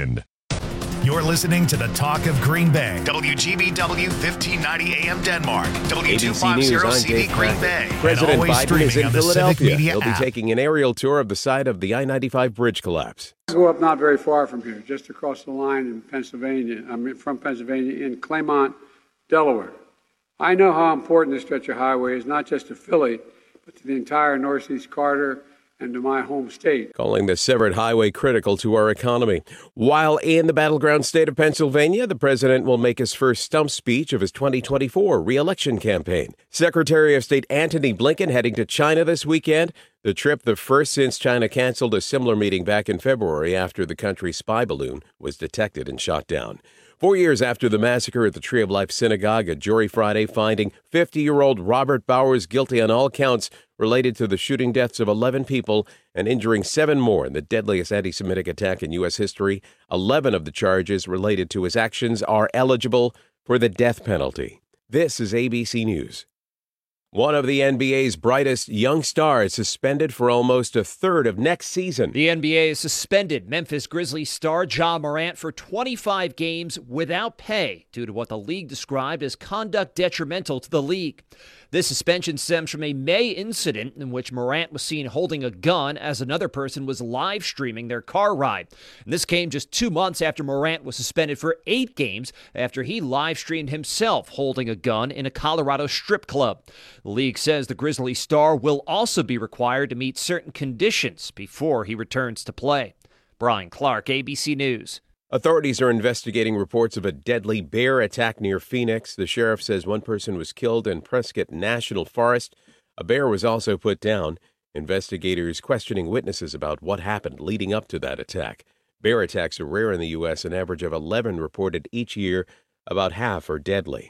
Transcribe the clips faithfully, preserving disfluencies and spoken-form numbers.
Wind. You're listening to the Talk of Green Bay. W G B W fifteen ninety A M Denmark. W two fifty C B Green Bay. President Biden is in Philadelphia. He'll be app. taking an aerial tour of the site of the I ninety-five bridge collapse. I grew up not very far from here, just across the line in Pennsylvania. I'm from Pennsylvania in Claymont, Delaware. I know how important this stretch of highway is, not just to Philly, but to the entire Northeast Corridor and to my home state. Calling the severed highway critical to our economy. While in the battleground state of Pennsylvania, the president will make his first stump speech of his twenty twenty-four re-election campaign. Secretary of State Antony Blinken heading to China this weekend. The trip the first since China canceled a similar meeting back in February after the country's spy balloon was detected and shot down. Four years after the massacre at the Tree of Life Synagogue, a jury Friday finding fifty-year-old Robert Bowers guilty on all counts related to the shooting deaths of eleven people and injuring seven more in the deadliest anti-Semitic attack in U S history. eleven of the charges related to his actions are eligible for the death penalty. This is A B C News. One of the N B A's brightest young stars suspended for almost a third of next season. The N B A has suspended Memphis Grizzlies star Ja Morant for twenty-five games without pay due to what the league described as conduct detrimental to the league. This suspension stems from a May incident in which Morant was seen holding a gun as another person was live streaming their car ride. And this came just two months after Morant was suspended for eight games after he live streamed himself holding a gun in a Colorado strip club. The league says the Grizzlies star will also be required to meet certain conditions before he returns to play. Brian Clark, A B C News. Authorities are investigating reports of a deadly bear attack near Phoenix. The sheriff says one person was killed in Prescott National Forest. A bear was also put down. Investigators questioning witnesses about what happened leading up to that attack. Bear attacks are rare in the U S, an average of eleven reported each year. About half are deadly.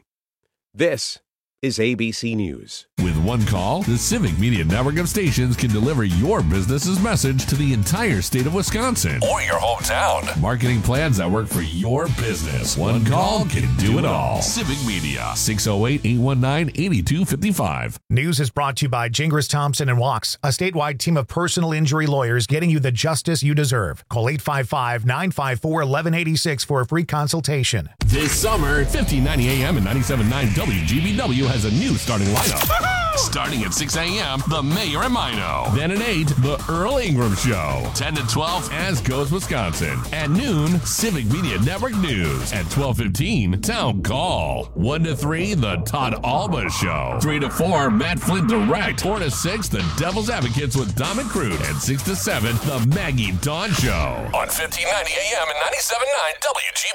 This is A B C News. With one call, the Civic Media Network of stations can deliver your business's message to the entire state of Wisconsin or your hometown. Marketing plans that work for your business. One call can do it all. Civic Media, six oh eight, eight one nine, eight two five five. News is brought to you by Gingras Thompson and Walks, a statewide team of personal injury lawyers getting you the justice you deserve. Call eight five five, nine five four, one one eight six for a free consultation. This summer, fifteen ninety A M and ninety-seven point nine W G B W has a new starting lineup. Starting at six A M, The Mayor and Mino. Then at eight, The Earl Ingram Show. ten to twelve, As Goes Wisconsin. At noon, Civic Media Network News. At twelve fifteen, Town Call. one to three, The Todd Alba Show. three to four, Matt Flint Direct. four to six, The Devil's Advocates with Dom and Crude. And six to seven, The Maggie Dawn Show. On fifteen ninety A M and ninety-seven point nine W G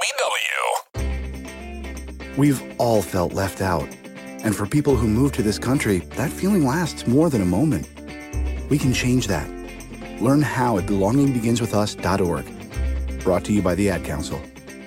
B W. We've all felt left out. And for people who move to this country, that feeling lasts more than a moment. We can change that. Learn how at belonging begins with us dot org. Brought to you by the Ad Council.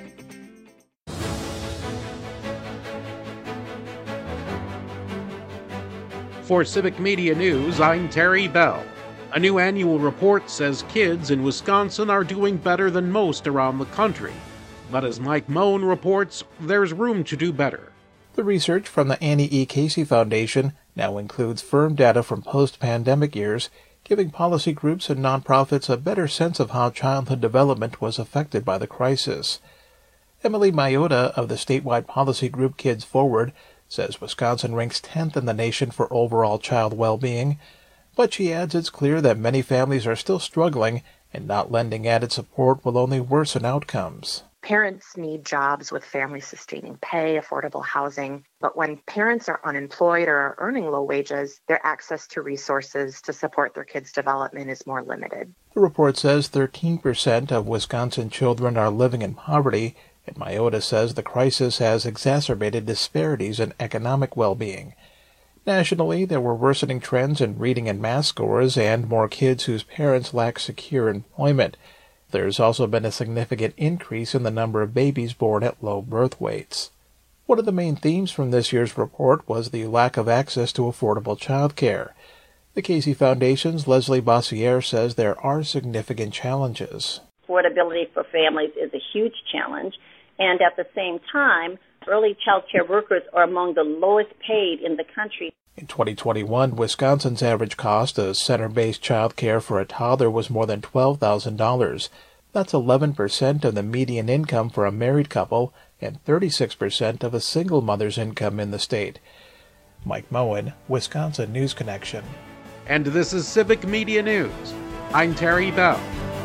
For Civic Media News, I'm Terry Bell. A new annual report says kids in Wisconsin are doing better than most around the country. But as Mike Moan reports, there's room to do better. The research from the Annie E. Casey Foundation now includes firm data from post-pandemic years, giving policy groups and nonprofits a better sense of how childhood development was affected by the crisis. Emily Mayotta of the statewide policy group Kids Forward says Wisconsin ranks tenth in the nation for overall child well-being, but she adds it's clear that many families are still struggling and not lending added support will only worsen outcomes. Parents need jobs with family-sustaining pay, affordable housing, but when parents are unemployed or are earning low wages, their access to resources to support their kids' development is more limited. The report says thirteen percent of Wisconsin children are living in poverty, and Mayotta says the crisis has exacerbated disparities in economic well-being. Nationally, there were worsening trends in reading and math scores and more kids whose parents lack secure employment. There's also been a significant increase in the number of babies born at low birth weights. One of the main themes from this year's report was the lack of access to affordable child care. The Casey Foundation's Leslie Bossiere says there are significant challenges. Affordability for families is a huge challenge, and at the same time, early child care workers are among the lowest paid in the country. In twenty twenty-one, Wisconsin's average cost of center-based child care for a toddler was more than twelve thousand dollars. That's eleven percent of the median income for a married couple and thirty-six percent of a single mother's income in the state. Mike Moen, Wisconsin News Connection. And this is Civic Media News. I'm Terry Bell.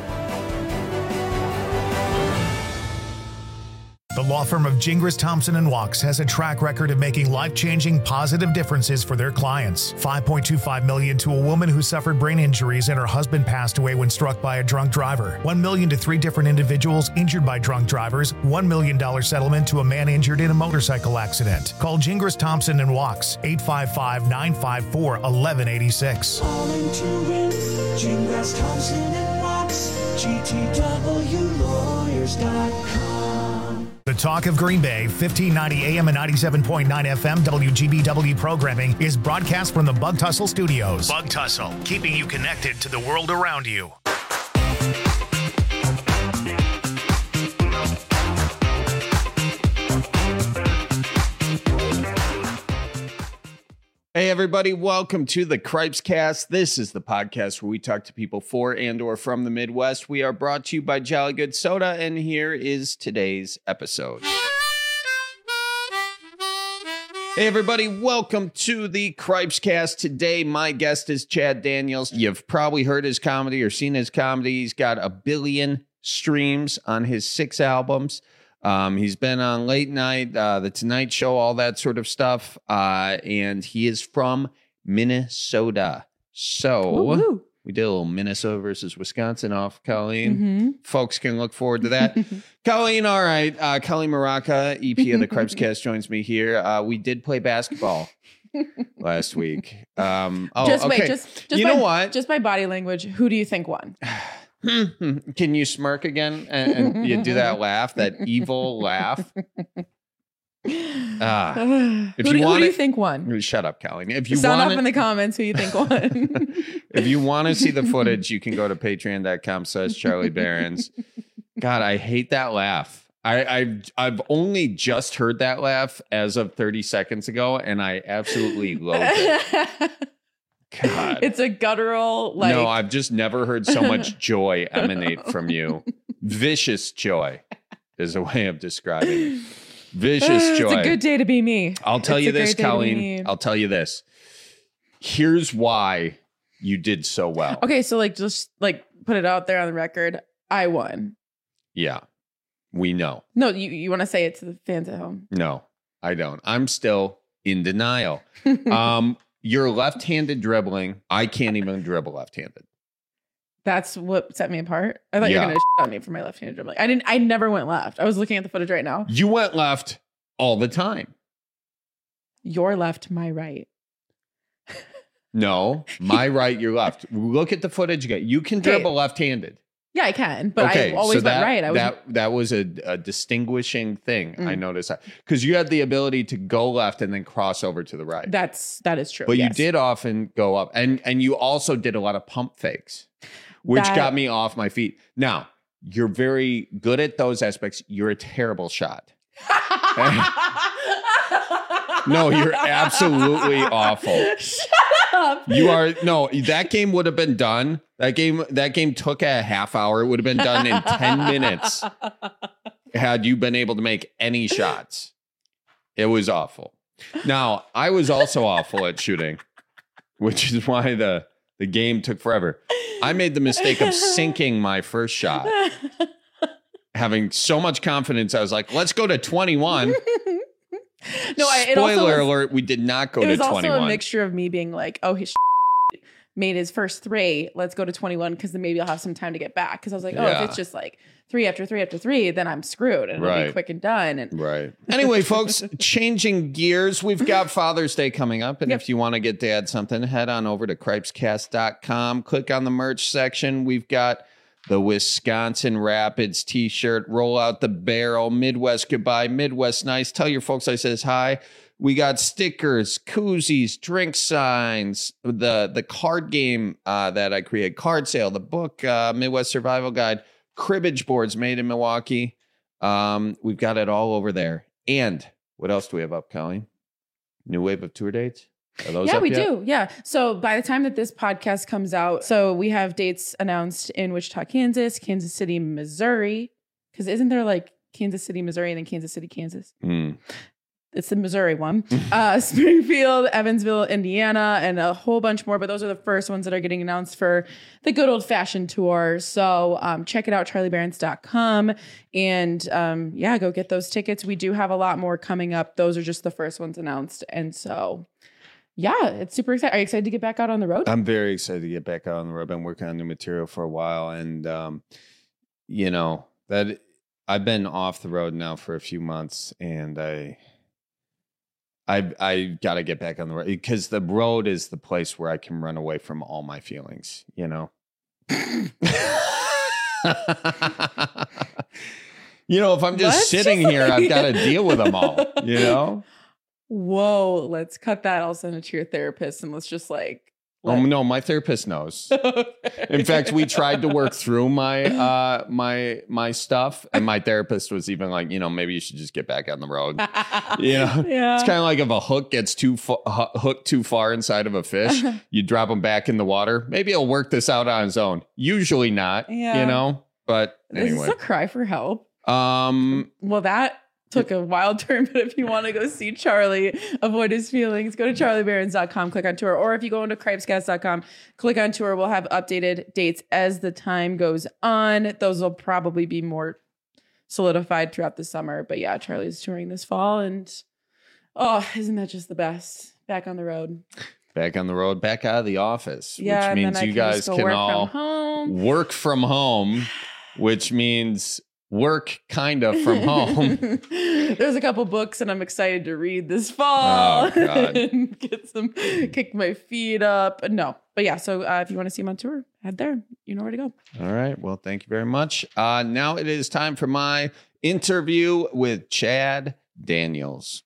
The law firm of Gingras, Thompson and Wachs has a track record of making life-changing positive differences for their clients. five point two five million dollars to a woman who suffered brain injuries and her husband passed away when struck by a drunk driver. one million dollars to three different individuals injured by drunk drivers. one million dollars settlement to a man injured in a motorcycle accident. Call Gingras, Thompson and Wachs, eight five five, nine five four, one one eight six. All into it, Gingras, Thompson and Wachs, G T W lawyers dot com. The Talk of Green Bay, fifteen ninety A M and ninety-seven point nine F M W G B W programming is broadcast from the Bug Tussle Studios. Bug Tussle, keeping you connected to the world around you. Hey everybody, welcome to the Cripes Cast. This is the podcast where we talk to people for and or from the Midwest. We are brought to you by Jolly Good Soda, and here is today's episode. Hey everybody, welcome to the Cripes Cast. Today, my guest is Chad Daniels. You've probably heard his comedy or seen his comedy. He's got a billion streams on his six albums. Um, he's been on Late Night, uh, The Tonight Show, all that sort of stuff. Uh, and he is from Minnesota. So Woo-hoo. we did a little Minnesota versus Wisconsin off, Colleen. Mm-hmm. Folks can look forward to that. Colleen, all right. Uh, Colleen Maraca, E P of the Cripes Cast, joins me here. Uh, we did play basketball last week. Um, oh, just okay. wait, just, just you by, know what? Just by body language, who do you think won? Can you smirk again and, and you do that laugh, that evil laugh? Ah, if who, you do, want who do you it, think won? Shut up, Colleen. If you Sound want off it, in the comments who you think won. if you want to see the footage, you can go to patreon.com slash Charlie Barons. God, I hate that laugh. I, I've I've only just heard that laugh as of thirty seconds ago, and I absolutely loathe it. God. It's a guttural, like... No, I've just never heard so much joy emanate from you. Vicious joy is a way of describing it. Vicious joy. It's a good day to be me. I'll tell it's you this, Colleen. I'll tell you this. Here's why you did so well. Okay, so like just like put it out there on the record. I won. Yeah, we know. No, you, you want to say it to the fans at home? No, I don't. I'm still in denial. um, You're left-handed dribbling. I can't even dribble left-handed. That's what set me apart. I thought Yeah. you were going to shit on me for my left-handed dribbling. I didn't. I never went left. I was looking at the footage right now. You went left all the time. Your left, my right. No, my right, your left. Look at the footage again. You can dribble Okay. left-handed. Yeah, I can, but Okay, I always so that, went right. I was that that was a, a distinguishing thing. I Mm. noticed that because you had the ability to go left and then cross over to the right. That's that is true. But yes. you did often go up, and and you also did a lot of pump fakes, which That- got me off my feet. Now you're very good at those aspects. You're a terrible shot. No, you're absolutely awful. Shut up. You are no. That game would have been done. That game. That game took a half hour. It would have been done in ten minutes had you been able to make any shots. It was awful. Now I was also awful at shooting, which is why the the game took forever. I made the mistake of sinking my first shot, having so much confidence. I was like, "Let's go to twenty-one." No, I, it Spoiler also was, alert, we did not go it to was twenty-one. also a mixture of me being like, oh, his made his first three. Let's go to twenty-one because then maybe I'll have some time to get back. Because I was like, oh, Yeah. if it's just like three after three after three, then I'm screwed and it'll Right. be quick and done. And Right. Anyway, folks, changing gears, we've got Father's Day coming up. And Yep. if you want to get Dad something, head on over to cripes cast dot com. Click on the merch section. We've got the Wisconsin Rapids t-shirt, roll out the barrel, Midwest goodbye, Midwest nice. Tell your folks I says hi. We got stickers, koozies, drink signs, the the card game uh, that I created, card sale, the book, uh, Midwest Survival Guide, cribbage boards made in Milwaukee. Um, we've got it all over there. And what else do we have up, Colleen? New wave of tour dates? Are those yeah, up we yet? do. Yeah. So by the time that this podcast comes out, so we have dates announced in Wichita, Kansas, Kansas City, Missouri. Because isn't there like Kansas City, Missouri, and then Kansas City, Kansas? Mm. It's the Missouri one. uh, Springfield, Evansville, Indiana, and a whole bunch more. But those are the first ones that are getting announced for the good old fashioned tour. So um, check it out, charlie barons dot com. And um, yeah, go get those tickets. We do have a lot more coming up. Those are just the first ones announced. And so, yeah, it's super exciting. Are you excited to get back out on the road? I'm very excited to get back out on the road. I've been working on new material for a while. And, um, you know, that I've been off the road now for a few months. And I... I I got to get back on the road because the road is the place where I can run away from all my feelings, you know? you know, if I'm just Let's sitting just here, like- I've got to deal with them all, you know? Whoa, let's cut that. I'll send it to your therapist and let's just like. Oh, no, my therapist knows. In fact, we tried to work through my uh, my my stuff, and my therapist was even like, you know, maybe you should just get back on the road. You know, Yeah. it's kind of like if a hook gets too fa- hu- hooked too far inside of a fish, you drop him back in the water. Maybe he'll work this out on his own. Usually not, Yeah. you know. But Is anyway, this a cry for help? um, Well, that took a wild turn, but if you want to go see Charlie, avoid his feelings, go to charlie barons dot com, click on tour. Or if you go into cripes cast dot com, click on tour. We'll have updated dates as the time goes on. Those will probably be more solidified throughout the summer. But yeah, Charlie's touring this fall. And oh, isn't that just the best? Back on the road. back on the road, back out of the office, Yeah, which and means then I you can guys just go can work from all home. work from home, which means work kind of from home. There's a couple books and I'm excited to read this fall. Oh, God. and get some, kick my feet up. No, but yeah. So uh, if you want to see him on tour, head there. You know where to go. All right. Well, thank you very much. Uh, now it is time for my interview with Chad Daniels.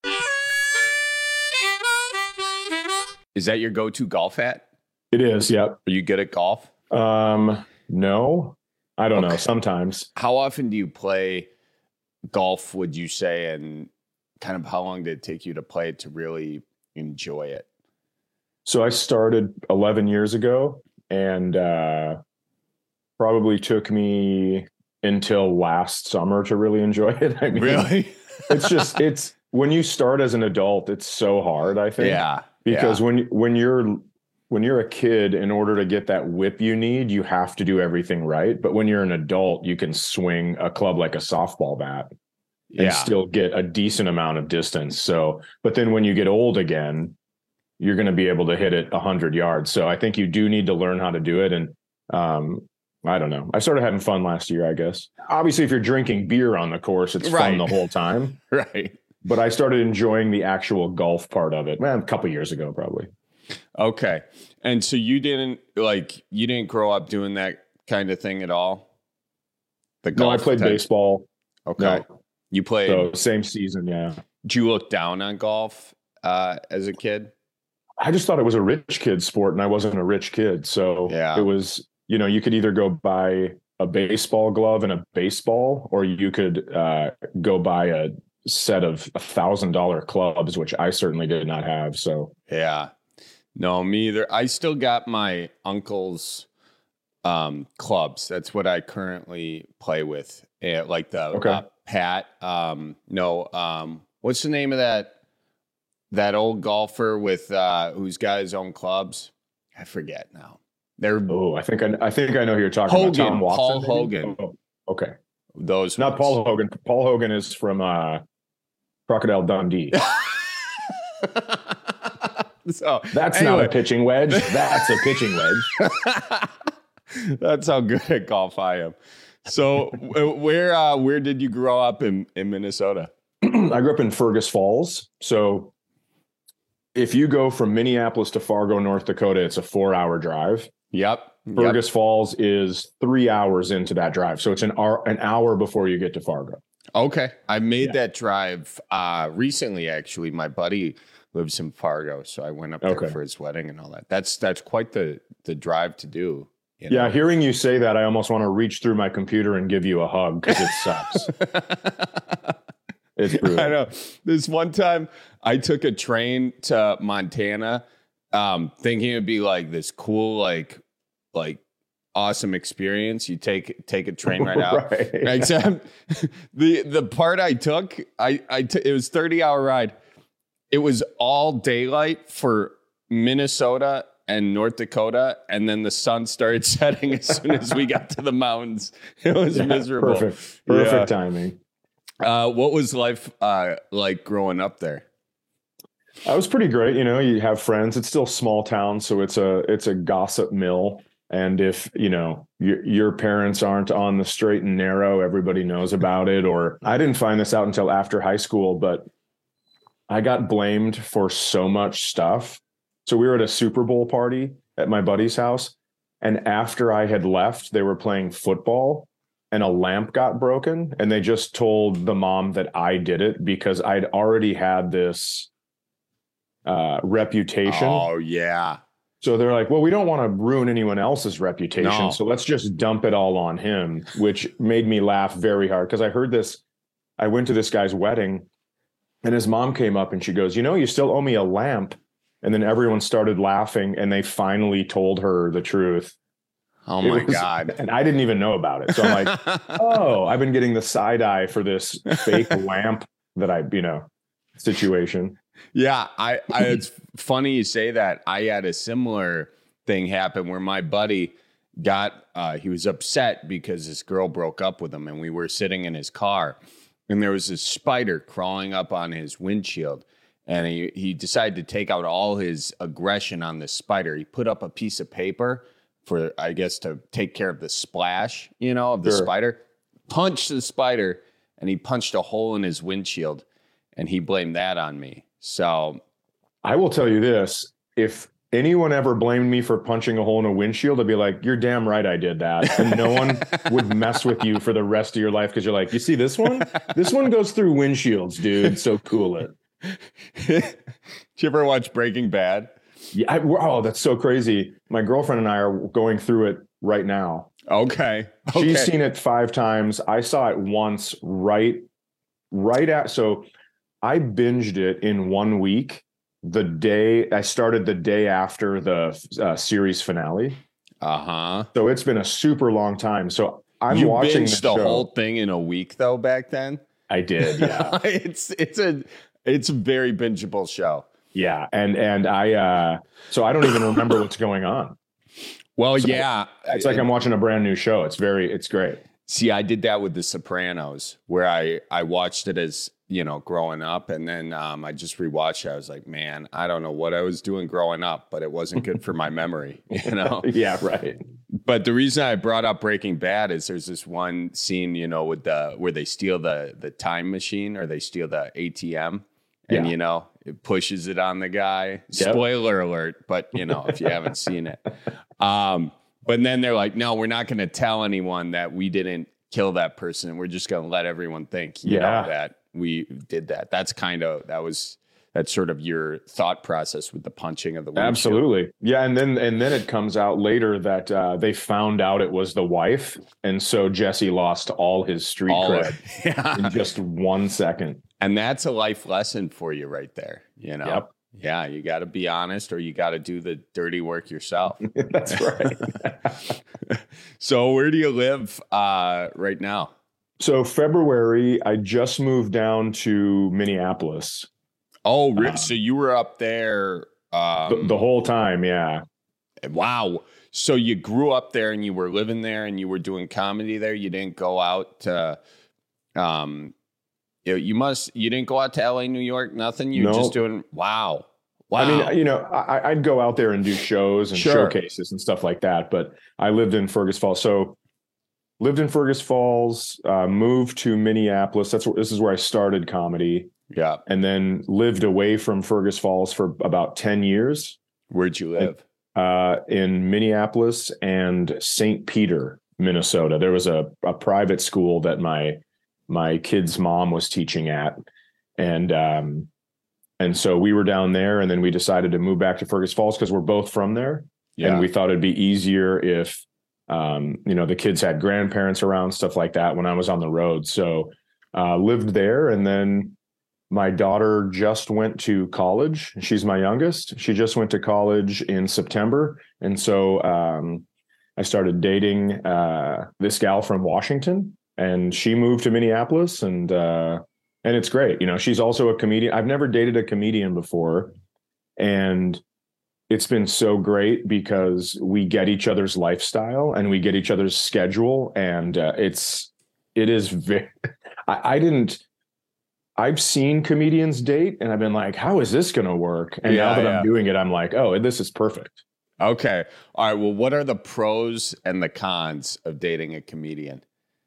Is that your go-to golf hat? It is. Yep. Are you good at golf? Um, no, I don't know. Sometimes. How often do you play golf, would you say, and kind of how long did it take you to play it to really enjoy it? So I started eleven years ago, and uh, probably took me until last summer to really enjoy it. I mean, Really? it's just, it's when you start as an adult, it's so hard, I think. Yeah. Because yeah. when when you're when you're a kid, in order to get that whip you need, you have to do everything right. But when you're an adult, you can swing a club like a softball bat and Yeah. still get a decent amount of distance. So, but then when you get old again, you're going to be able to hit it a hundred yards. So I think you do need to learn how to do it. And um, I don't know. I started having fun last year, I guess. Obviously, if you're drinking beer on the course, it's Right. fun the whole time. Right. But I started enjoying the actual golf part of it, well, a couple years ago, probably. Okay. And so you didn't like you didn't grow up doing that kind of thing at all? The No, I golf played type- baseball. Okay. No. You played So same season, yeah. Did you look down on golf uh, as a kid? I just thought it was a rich kid sport, and I wasn't a rich kid. So Yeah. it was, you know, you could either go buy a baseball glove and a baseball, or you could uh, go buy a set of a thousand dollar clubs, which I certainly did not have. So Yeah. No, me either. I still got my uncle's um, clubs. That's what I currently play with. Eh, like the Okay. uh, Pat. Um, no, um, what's the name of that that old golfer with uh, who's got his own clubs? I forget now. They're oh, I think I, I think I know who you're talking Hogan, about. Tom Watson, Paul maybe? Hogan. Oh, okay, Those not ones. Paul Hogan. Paul Hogan is from uh, Crocodile Dundee. So That's anyway. not a pitching wedge. That's a pitching wedge. That's how good at golf I am. So w- where uh, where did you grow up in, in Minnesota? I grew up in Fergus Falls. So if you go from Minneapolis to Fargo, North Dakota, it's a four hour drive. Yep. Fergus yep. Falls is three hours into that drive. So it's an hour, an hour before you get to Fargo. Okay. I made Yeah. that drive uh, recently, actually. My buddy lives in Fargo, so I went up there Okay. for his wedding and all that. That's that's quite the the drive to do. You know? Yeah. Hearing you say that, I almost want to reach through my computer and give you a hug because it sucks. It's brutal. I know. This one time I took a train to Montana um, thinking it'd be like this cool, like, like awesome experience. You take take a train right out. Right. Except the the part I took, I I t- it was thirty hour ride. It was all daylight for Minnesota and North Dakota, and then the sun started setting as soon as we got to the mountains. It was Yeah, miserable. Perfect. Perfect Yeah. timing. Uh, what was life uh, like growing up there? That was pretty great. You know, you have friends. It's still small town, so it's a it's a gossip mill. And if you know your your parents aren't on the straight and narrow, everybody knows about it. Or I didn't find this out until after high school, but I got blamed for so much stuff. So we were at a Super Bowl party at my buddy's house, and after I had left, they were playing football, and a lamp got broken, and they just told the mom that I did it because I'd already had this uh, reputation. Oh, yeah. So they're like, well, we don't want to ruin anyone else's reputation. No. So let's just dump it all on him, which made me laugh very hard because I heard this. I went to this guy's wedding and his mom came up and she goes, you know, you still owe me a lamp. And then everyone started laughing and they finally told her the truth. Oh It my was- God. And I didn't even know about it. So I'm like, oh, I've been getting the side eye for this fake lamp that I, you know, situation. Yeah, I, I it's funny you say that. I had a similar thing happen where my buddy got uh he was upset because this girl broke up with him, and we were sitting in his car and there was this spider crawling up on his windshield, and he he decided to take out all his aggression on this spider. He put up a piece of paper for, I guess, to take care of the splash, you know, of the Sure. spider, punched the spider, and he punched a hole in his windshield, and he blamed that on me. So I will tell you this, if anyone ever blamed me for punching a hole in a windshield, I'd be like, you're damn right I did that. And no one would mess with you for the rest of your life because you're like, you see this one? This one goes through windshields, dude. So cool it. did you ever watch Breaking Bad? Yeah. I, oh, that's so crazy. My girlfriend and I are going through it right now. Okay. okay. She's seen it five times. I saw it once right, right at, so I binged it in one week. The day I started the day after the uh, series finale. Uh-huh. So it's been a super long time. So I'm you watching binged the the show. whole thing in a week though back then? I did, yeah. it's it's a it's a very bingeable show. Yeah. And and I uh so I don't even remember what's going on. Well, So yeah. It's like I'm watching a brand new show. It's very it's great. See, I did that with The Sopranos, where I, I watched it as, you know, growing up. And then um, I just rewatched it. I was like, man, I don't know what I was doing growing up, but it wasn't good for my memory, you know? Yeah, right. But the reason I brought up Breaking Bad is there's this one scene, you know, with the where they steal the the time machine, or they steal the A T M, and, Yeah. you know, it pushes it on the guy. Yep. Spoiler alert, but, you know, if you haven't seen it. Um, but then they're like, no, we're not going to tell anyone that we didn't kill that person. We're just going to let everyone think, you Yeah. know, that we did that. That's kind of, that was, that's sort of your thought process with the punching of the windshield. Absolutely. Yeah. And then and then it comes out later that uh, they found out it was the wife. And so Jesse lost all his street All cred of- yeah. in just one second. And that's a life lesson for you right there. You know, Yep. yeah, you got to be honest, or you got to do the dirty work yourself. That's right. So where do you live uh, right now? So February, I just moved down to Minneapolis. Oh, re- Uh, so you were up there um, the, the whole time. Yeah. Wow. So you grew up there and you were living there and you were doing comedy there. You didn't go out to, um, you, you must, you didn't go out to L A, New York, nothing. You're No. just doing, wow. Wow. I mean, you know, I, I'd go out there and do shows and Sure. showcases and stuff like that. But I lived in Fergus Falls. So lived in Fergus Falls, uh, moved to Minneapolis. That's where, this is where I started comedy. Yeah. And then lived away from Fergus Falls for about ten years. Where'd you live? Uh, in Minneapolis and Saint Peter, Minnesota. There was a, a private school that my my kid's mom was teaching at. And um, and so we were down there, and then we decided to move back to Fergus Falls because we're both from there. Yeah. And we thought it'd be easier if, um, you know, the kids had grandparents around, stuff like that when I was on the road. So uh, lived there, and then my daughter just went to college. She's my youngest. She just went to college in September. And so um, I started dating uh, this gal from Washington, and she moved to Minneapolis, and uh, and it's great. You know, she's also a comedian. I've never dated a comedian before, and it's been so great because we get each other's lifestyle and we get each other's schedule, and uh, it's it is very. I, I didn't. I've seen comedians date and I've been like, how is this going to work? And Yeah, now that yeah. I'm doing it, I'm like, oh, this is perfect. Okay. All right. Well, what are the pros and the cons of dating a comedian?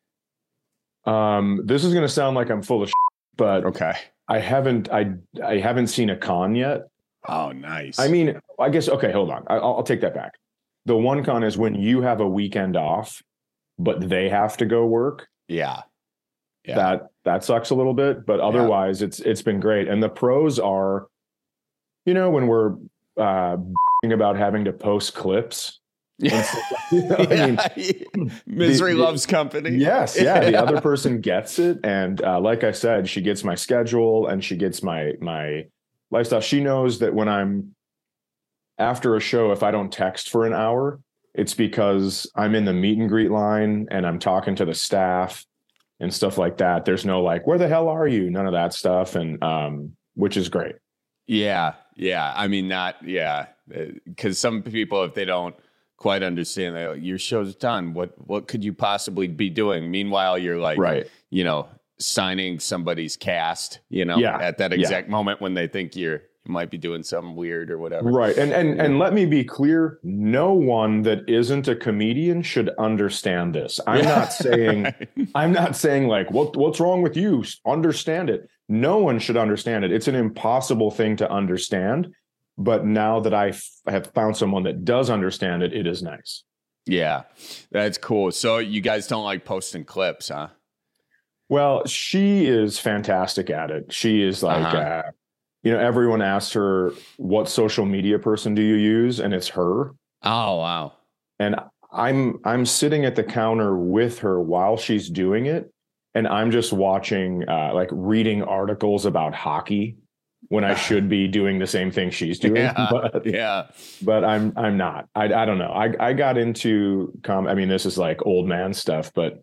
Um, this is going to sound like I'm full of shit, but okay. I haven't, I, I haven't seen a con yet. Oh, nice. I mean, I guess, okay, hold on. I, I'll, I'll take that back. The one con is when you have a weekend off, but they have to go work. Yeah. Yeah. That, that sucks a little bit, but otherwise it's, it's been great. And the pros are, you know, when we're, uh, about having to post clips. Yeah. You know, Yeah. I mean, Misery the- the- loves company. Yes, yeah. The other person gets it, and uh, like I said, she gets my schedule and she gets my my lifestyle. She knows that when I'm after a show, if I don't text for an hour, it's because I'm in the meet and greet line and I'm talking to the staff and stuff like that. There's no like, where the hell are you? None of that stuff, and um, which is great. Yeah. Yeah. I mean, not, yeah. Because some people, if they don't quite understand that your show's done, what, what could you possibly be doing? Meanwhile, you're like, right. you know, signing somebody's cast, you know, Yeah. at that Yeah. exact moment when they think you're, you might be doing something weird or whatever. Right. And and and let me be clear, no one that isn't a comedian should understand this. I'm not saying I'm not saying like what what's wrong with you? Understand it. No one should understand it. It's an impossible thing to understand. But now that I f- have found someone that does understand it, it is nice. Yeah. That's cool. So you guys don't like posting clips, huh? Well, she is fantastic at it. She is like, Uh-huh. uh, you know, everyone asks her, what social media person do you use? And it's her. Oh, wow. And I'm I'm sitting at the counter with her while she's doing it. And I'm just watching, uh, like reading articles about hockey when I should be doing the same thing she's doing. Yeah. But, Yeah. but I'm I'm not. I I don't know. I I got into com. I mean, this is like old man stuff, but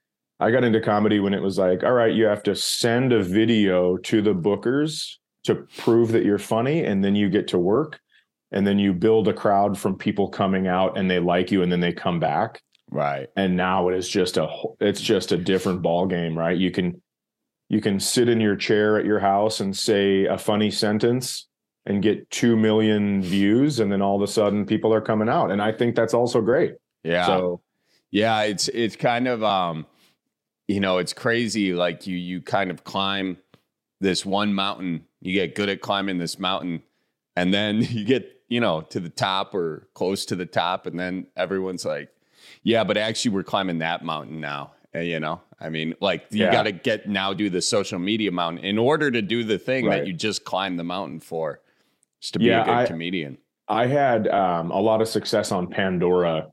I got into comedy when it was like, all right, you have to send a video to the bookers to prove that you're funny, and then you get to work, and then you build a crowd from people coming out and they like you, and then they come back. Right. And now it is just a it's just a different ball game, right? You can you can sit in your chair at your house and say a funny sentence and get two million views, and then all of a sudden people are coming out, and I think that's also great. Yeah. So yeah, it's it's kind of um you know, it's crazy, like you you kind of climb this one mountain, you get good at climbing this mountain, and then you get, you know, to the top or close to the top, and then everyone's like, yeah, but actually we're climbing that mountain now. And, you know, I mean, like you Yeah. got to get now do the social media mountain in order to do the thing Right. that you just climbed the mountain for, just to be Yeah, a good I- comedian. I had um, a lot of success on Pandora,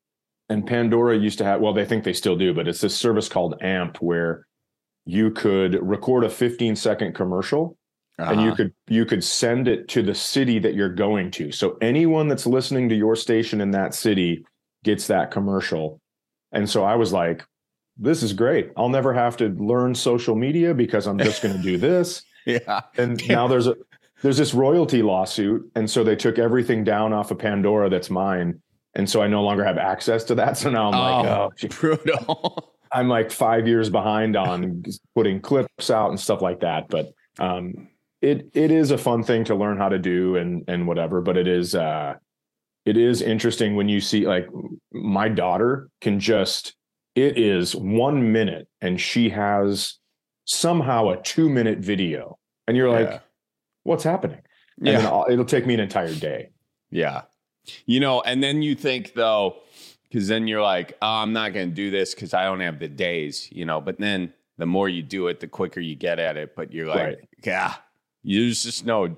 and Pandora used to have, well, they think they still do, but it's this service called AMP where you could record a fifteen second commercial and you Uh-huh. could you could send it to the city that you're going to. So anyone that's listening to your station in that city gets that commercial. And so I was like, this is great. I'll never have to learn social media because I'm just going to do this. Yeah. And now there's a there's this royalty lawsuit, and so they took everything down off of Pandora that's mine, and so I no longer have access to that. So now I'm like, Oh, oh, gee. brutal. I'm like five years behind on putting clips out and stuff like that. But um, it it is a fun thing to learn how to do and and whatever. But it is uh, it is interesting when you see, like, my daughter can just, it is one minute and she has somehow a two minute video, and you're like, Yeah. what's happening? And Yeah. then I'll, it'll take me an entire day. Yeah. You know, and then you think, though, because then you're like, oh, I'm not going to do this because I don't have the days, you know, but then the more you do it, the quicker you get at it. But you're like, Right. yeah, you just know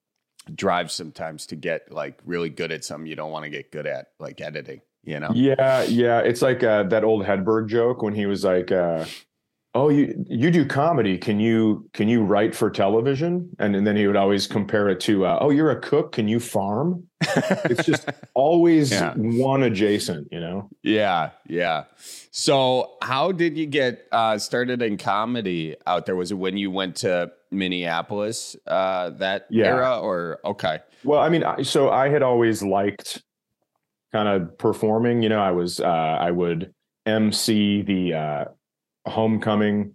drive sometimes to get like really good at something you don't want to get good at, like editing, you know? Yeah, yeah. It's like uh, that old Hedberg joke when he was like, uh, oh, you you do comedy. Can you can you write for television? And, and then he would always compare it to, uh, oh, you're a cook. Can you farm? It's just always Yeah. one adjacent, you know? Yeah, yeah. So how did you get uh, started in comedy out there? Was it when you went to Minneapolis, uh, that Yeah. era, or okay? Well, I mean, I- so I had always liked kind of performing. You know, I was uh, I would M C the uh, homecoming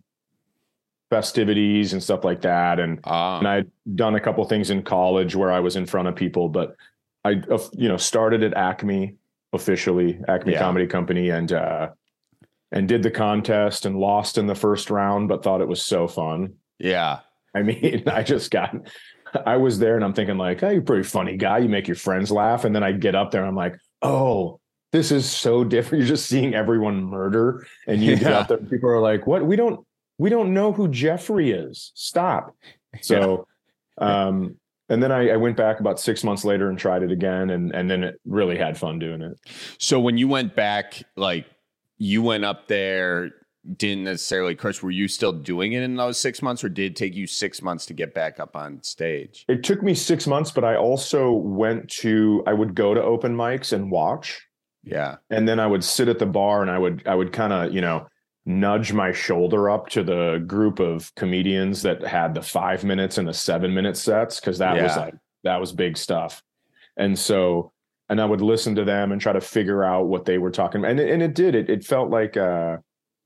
festivities and stuff like that, and Ah. and I'd done a couple things in college where I was in front of people, but I uh, you know started at Acme officially, Acme Yeah. Comedy Company, and uh, and did the contest and lost in the first round, but thought it was so fun. Yeah. I mean, I just got, I was there and I'm thinking like, oh, you're a pretty funny guy. You make your friends laugh. And then I get up there and I'm like, oh, this is so different. You're just seeing everyone murder. And you get Yeah. up there and people are like, what? We don't, we don't know who Jeffrey is. Stop. So, um, and then I, I went back about six months later and tried it again. And, and then it really had fun doing it. So when you went back, like you went up there, didn't necessarily crush. Were you still doing it in those six months, or did it take you six months to get back up on stage? It took me six months, but I also went to, I would go to open mics and watch. Yeah. And then I would sit at the bar and I would, I would kind of, you know, nudge my shoulder up to the group of comedians that had the five minutes and the seven minute sets. Cause that was Yeah. like, that was big stuff. And so, and I would listen to them and try to figure out what they were talking about. And it, and it did, it, it felt like, uh,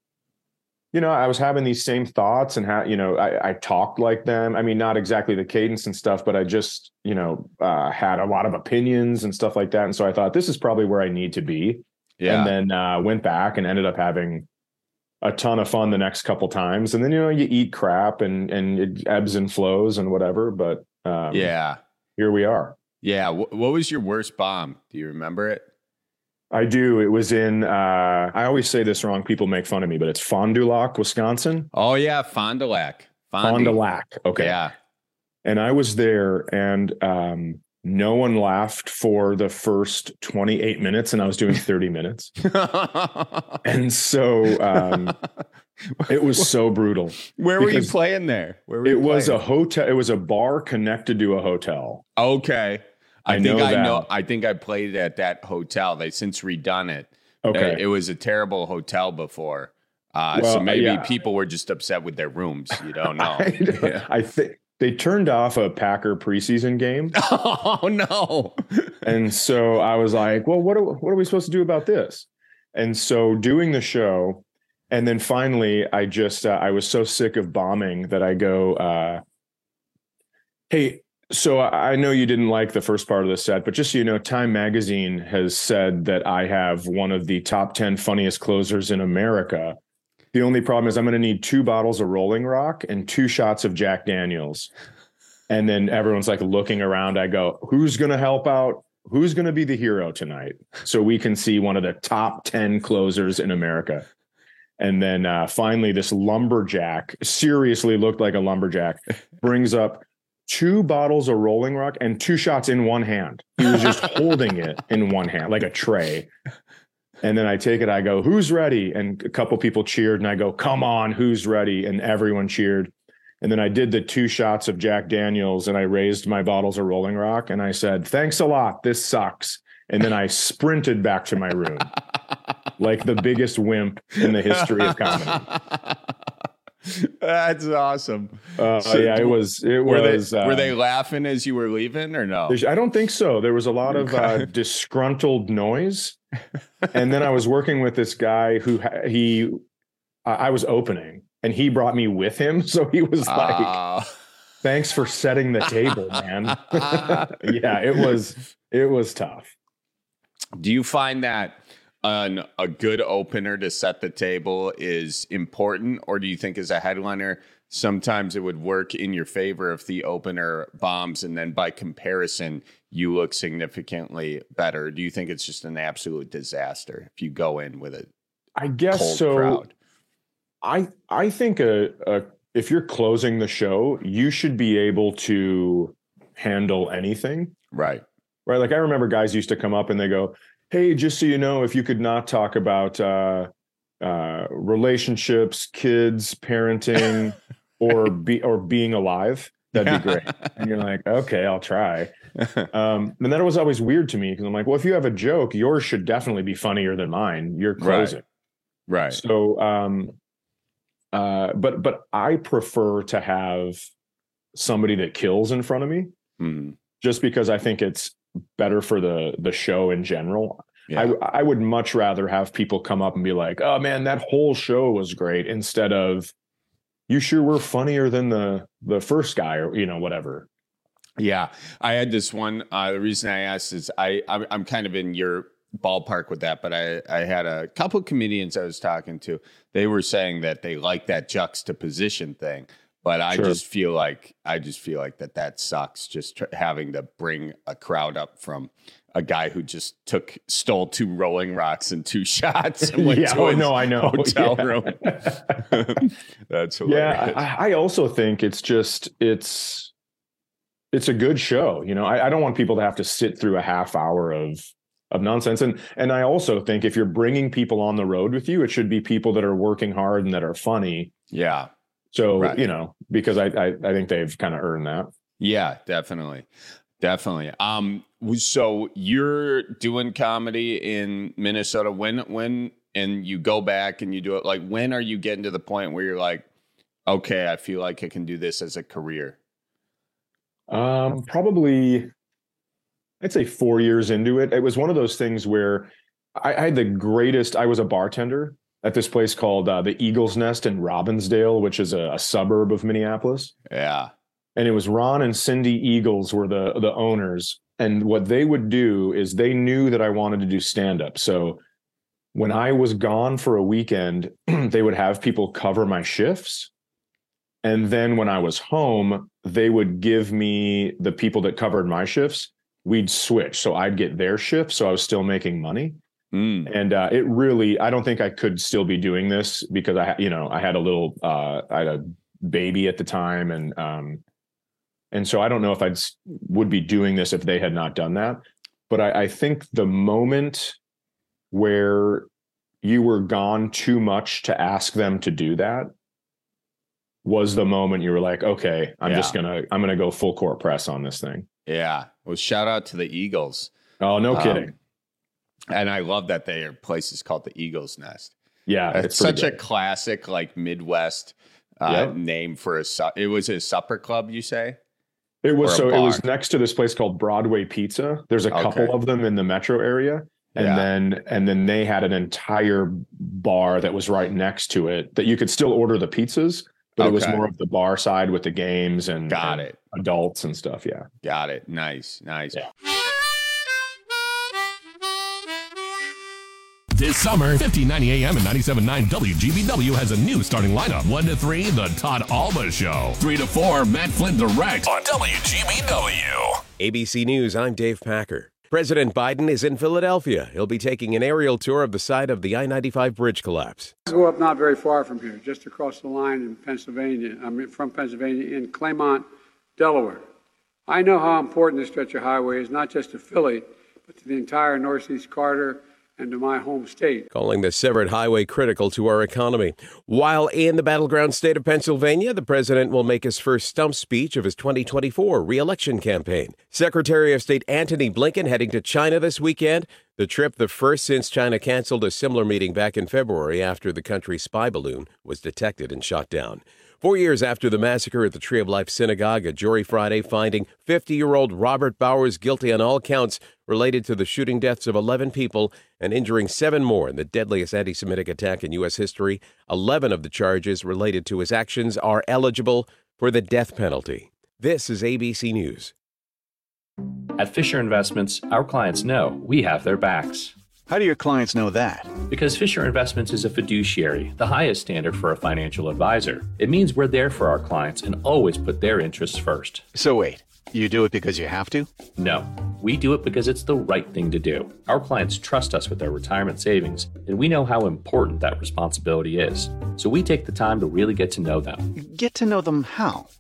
you know, I was having these same thoughts and how, you know, I, I talked like them. I mean, not exactly the cadence and stuff, but I just, you know, uh, had a lot of opinions and stuff like that. And so I thought this is probably where I need to be. Yeah. And then uh, went back and ended up having a ton of fun the next couple times. And then, you know, you eat crap and, and it ebbs and flows and whatever. But um, Yeah. here we are. Yeah. Wh- what was your worst bomb? Do you remember it? I do. It was in, uh, I always say this wrong. People make fun of me, but it's Fond du Lac, Wisconsin. Oh yeah. Fond du Lac. Fond du Lac. Okay. Yeah. And I was there and um, no one laughed for the first twenty-eight minutes and I was doing thirty minutes. And so um, it was so brutal. Where were you because playing there? Where were you It was playing? a hotel. It was a bar connected to a hotel. Okay. I, I think know I that. know. I think I played at that hotel. They since redone it. Okay. It, it was a terrible hotel before. Uh, Well, so maybe yeah. people were just upset with their rooms. You don't know. I, Yeah. I think they turned off a Packer preseason game. Oh no. And so I was like, well, what are, what are we supposed to do about this? And so doing the show, and then finally I just, uh, I was so sick of bombing that I go, uh, hey, so I I know you didn't like the first part of the set, but just so you know, Time Magazine has said that I have one of the top ten funniest closers in America. The only problem is I'm going to need two bottles of Rolling Rock and two shots of Jack Daniels. And then everyone's like looking around. I go, who's going to help out? Who's going to be the hero tonight? So we can see one of the top ten closers in America. And then uh, finally, this lumberjack, seriously looked like a lumberjack, brings up two bottles of Rolling Rock and two shots in one hand. He was just holding it in one hand, like a tray. And then I take it, I go, who's ready? And a couple people cheered, and I go, come on, who's ready? And everyone cheered. And then I did the two shots of Jack Daniels, and I raised my bottles of Rolling Rock, and I said, thanks a lot, this sucks. And then I sprinted back to my room like the biggest wimp in the history of comedy. That's awesome. Uh, So yeah, it was, it were was. They, uh, were they laughing as you were leaving, or no? There's- I don't think so. There was a lot of uh, Okay. disgruntled noise. And then I was working with this guy who ha- he, I I was opening and he brought me with him. So he was like, Ah. thanks for setting the table, man. Yeah, it was, it was tough. Do you find that an, a good opener to set the table is important, or do you think as a headliner, sometimes it would work in your favor if the opener bombs and then by comparison, you look significantly better? Do you think it's just an absolute disaster if you go in with a I guess cold so. crowd? I, I think a, a, if you're closing the show, you should be able to handle anything. Right. Right. Like I remember guys used to come up and they go, hey, just so you know, if you could not talk about, uh, uh, relationships, kids, parenting, or be or being alive. That'd be great. And you're like, okay, I'll try. Um, and that was always weird to me because I'm like, well, if you have a joke, yours should definitely be funnier than mine. You're closing. Right. right. So, um, uh, but, but I prefer to have somebody that kills in front of me mm. just because I think it's better for the, the show in general. Yeah. I, I would much rather have people come up and be like, oh man, that whole show was great, instead of, you sure were funnier than the the first guy, or you know, whatever. Yeah, I had this one. Uh, the reason I asked is I I'm, I'm kind of in your ballpark with that, but I I had a couple of comedians I was talking to. They were saying that they like that juxtaposition thing, but I sure. just feel like I just feel like that that sucks. Just tr- having to bring a crowd up from a guy who just took stole two Rolling Rocks and two shots and went yeah, to oh, his no, I know. hotel yeah. room. That's hilarious. Yeah, I, I also think it's just it's it's a good show. You know, I, I don't want people to have to sit through a half hour of of nonsense. And and I also think if you're bringing people on the road with you, it should be people that are working hard and that are funny. Yeah. So right. you know, because I I, I think they've kind of earned that. Yeah, definitely. Definitely. Um, so you're doing comedy in Minnesota. When, when, and you go back and you do it, like, when are you getting to the point where you're like, okay, I feel like I can do this as a career? Um, probably, I'd say four years into it. It was one of those things where I, I had the greatest, I was a bartender at this place called uh, the Eagle's Nest in Robbinsdale, which is a, a suburb of Minneapolis. Yeah. And it was Ron and Cindy Eagles were the the owners. And what they would do is they knew that I wanted to do stand-up. So when I was gone for a weekend, they would have people cover my shifts. And then when I was home, they would give me the people that covered my shifts. We'd switch. So I'd get their shift. So I was still making money. Mm. And uh, it really, I don't think I could still be doing this because I, you know, I had a little, uh, I had a baby at the time. And, um, And so I don't know if I would be doing this if they had not done that. But I, I think the moment where you were gone too much to ask them to do that was the moment you were like, okay, I'm yeah. just going to, I'm going to go full court press on this thing. Yeah. Well, shout out to the Eagles. Oh, no um, kidding. And I love that their place is called the Eagle's Nest. Yeah. It's, it's such good. a classic, like Midwest uh, yep. name for a, su- it was a supper club, you say? It was so bar. It was next to this place called Broadway Pizza. There's a couple okay. of them in the metro area. And yeah. then and then they had an entire bar that was right next to it that you could still order the pizzas, but okay. it was more of the bar side with the games and got and it. adults and stuff. Yeah. Got it. Nice. Nice. Yeah. This summer, fifteen ninety A M and ninety-seven point nine W G B W has a new starting lineup. one to three, The Todd Alba Show. three to four, Matt Flynn Direct on W G B W. A B C News, I'm Dave Packer. President Biden is in Philadelphia. He'll be taking an aerial tour of the site of the I ninety-five bridge collapse. I grew up not very far from here, just across the line in Pennsylvania. I'm from Pennsylvania, in Claymont, Delaware. I know how important this stretch of highway is, not just to Philly, but to the entire Northeast Corridor and to my home state. Calling the severed highway critical to our economy. While in the battleground state of Pennsylvania, the president will make his first stump speech of his twenty twenty-four re-election campaign. Secretary of State Antony Blinken heading to China this weekend. The trip the first since China canceled a similar meeting back in February after the country's spy balloon was detected and shot down. Four years after the massacre at the Tree of Life Synagogue, a jury Friday finding fifty-year-old Robert Bowers guilty on all counts related to the shooting deaths of eleven people and injuring seven more in the deadliest anti-Semitic attack in U S history. Eleven of the charges related to his actions are eligible for the death penalty. This is A B C News. At Fisher Investments, our clients know we have their backs. How do your clients know that? Because Fisher Investments is a fiduciary, the highest standard for a financial advisor. It means we're there for our clients and always put their interests first. So wait, you do it because you have to? No, we do it because it's the right thing to do. Our clients trust us with their retirement savings, and we know how important that responsibility is. So we take the time to really get to know them. Get to know them how?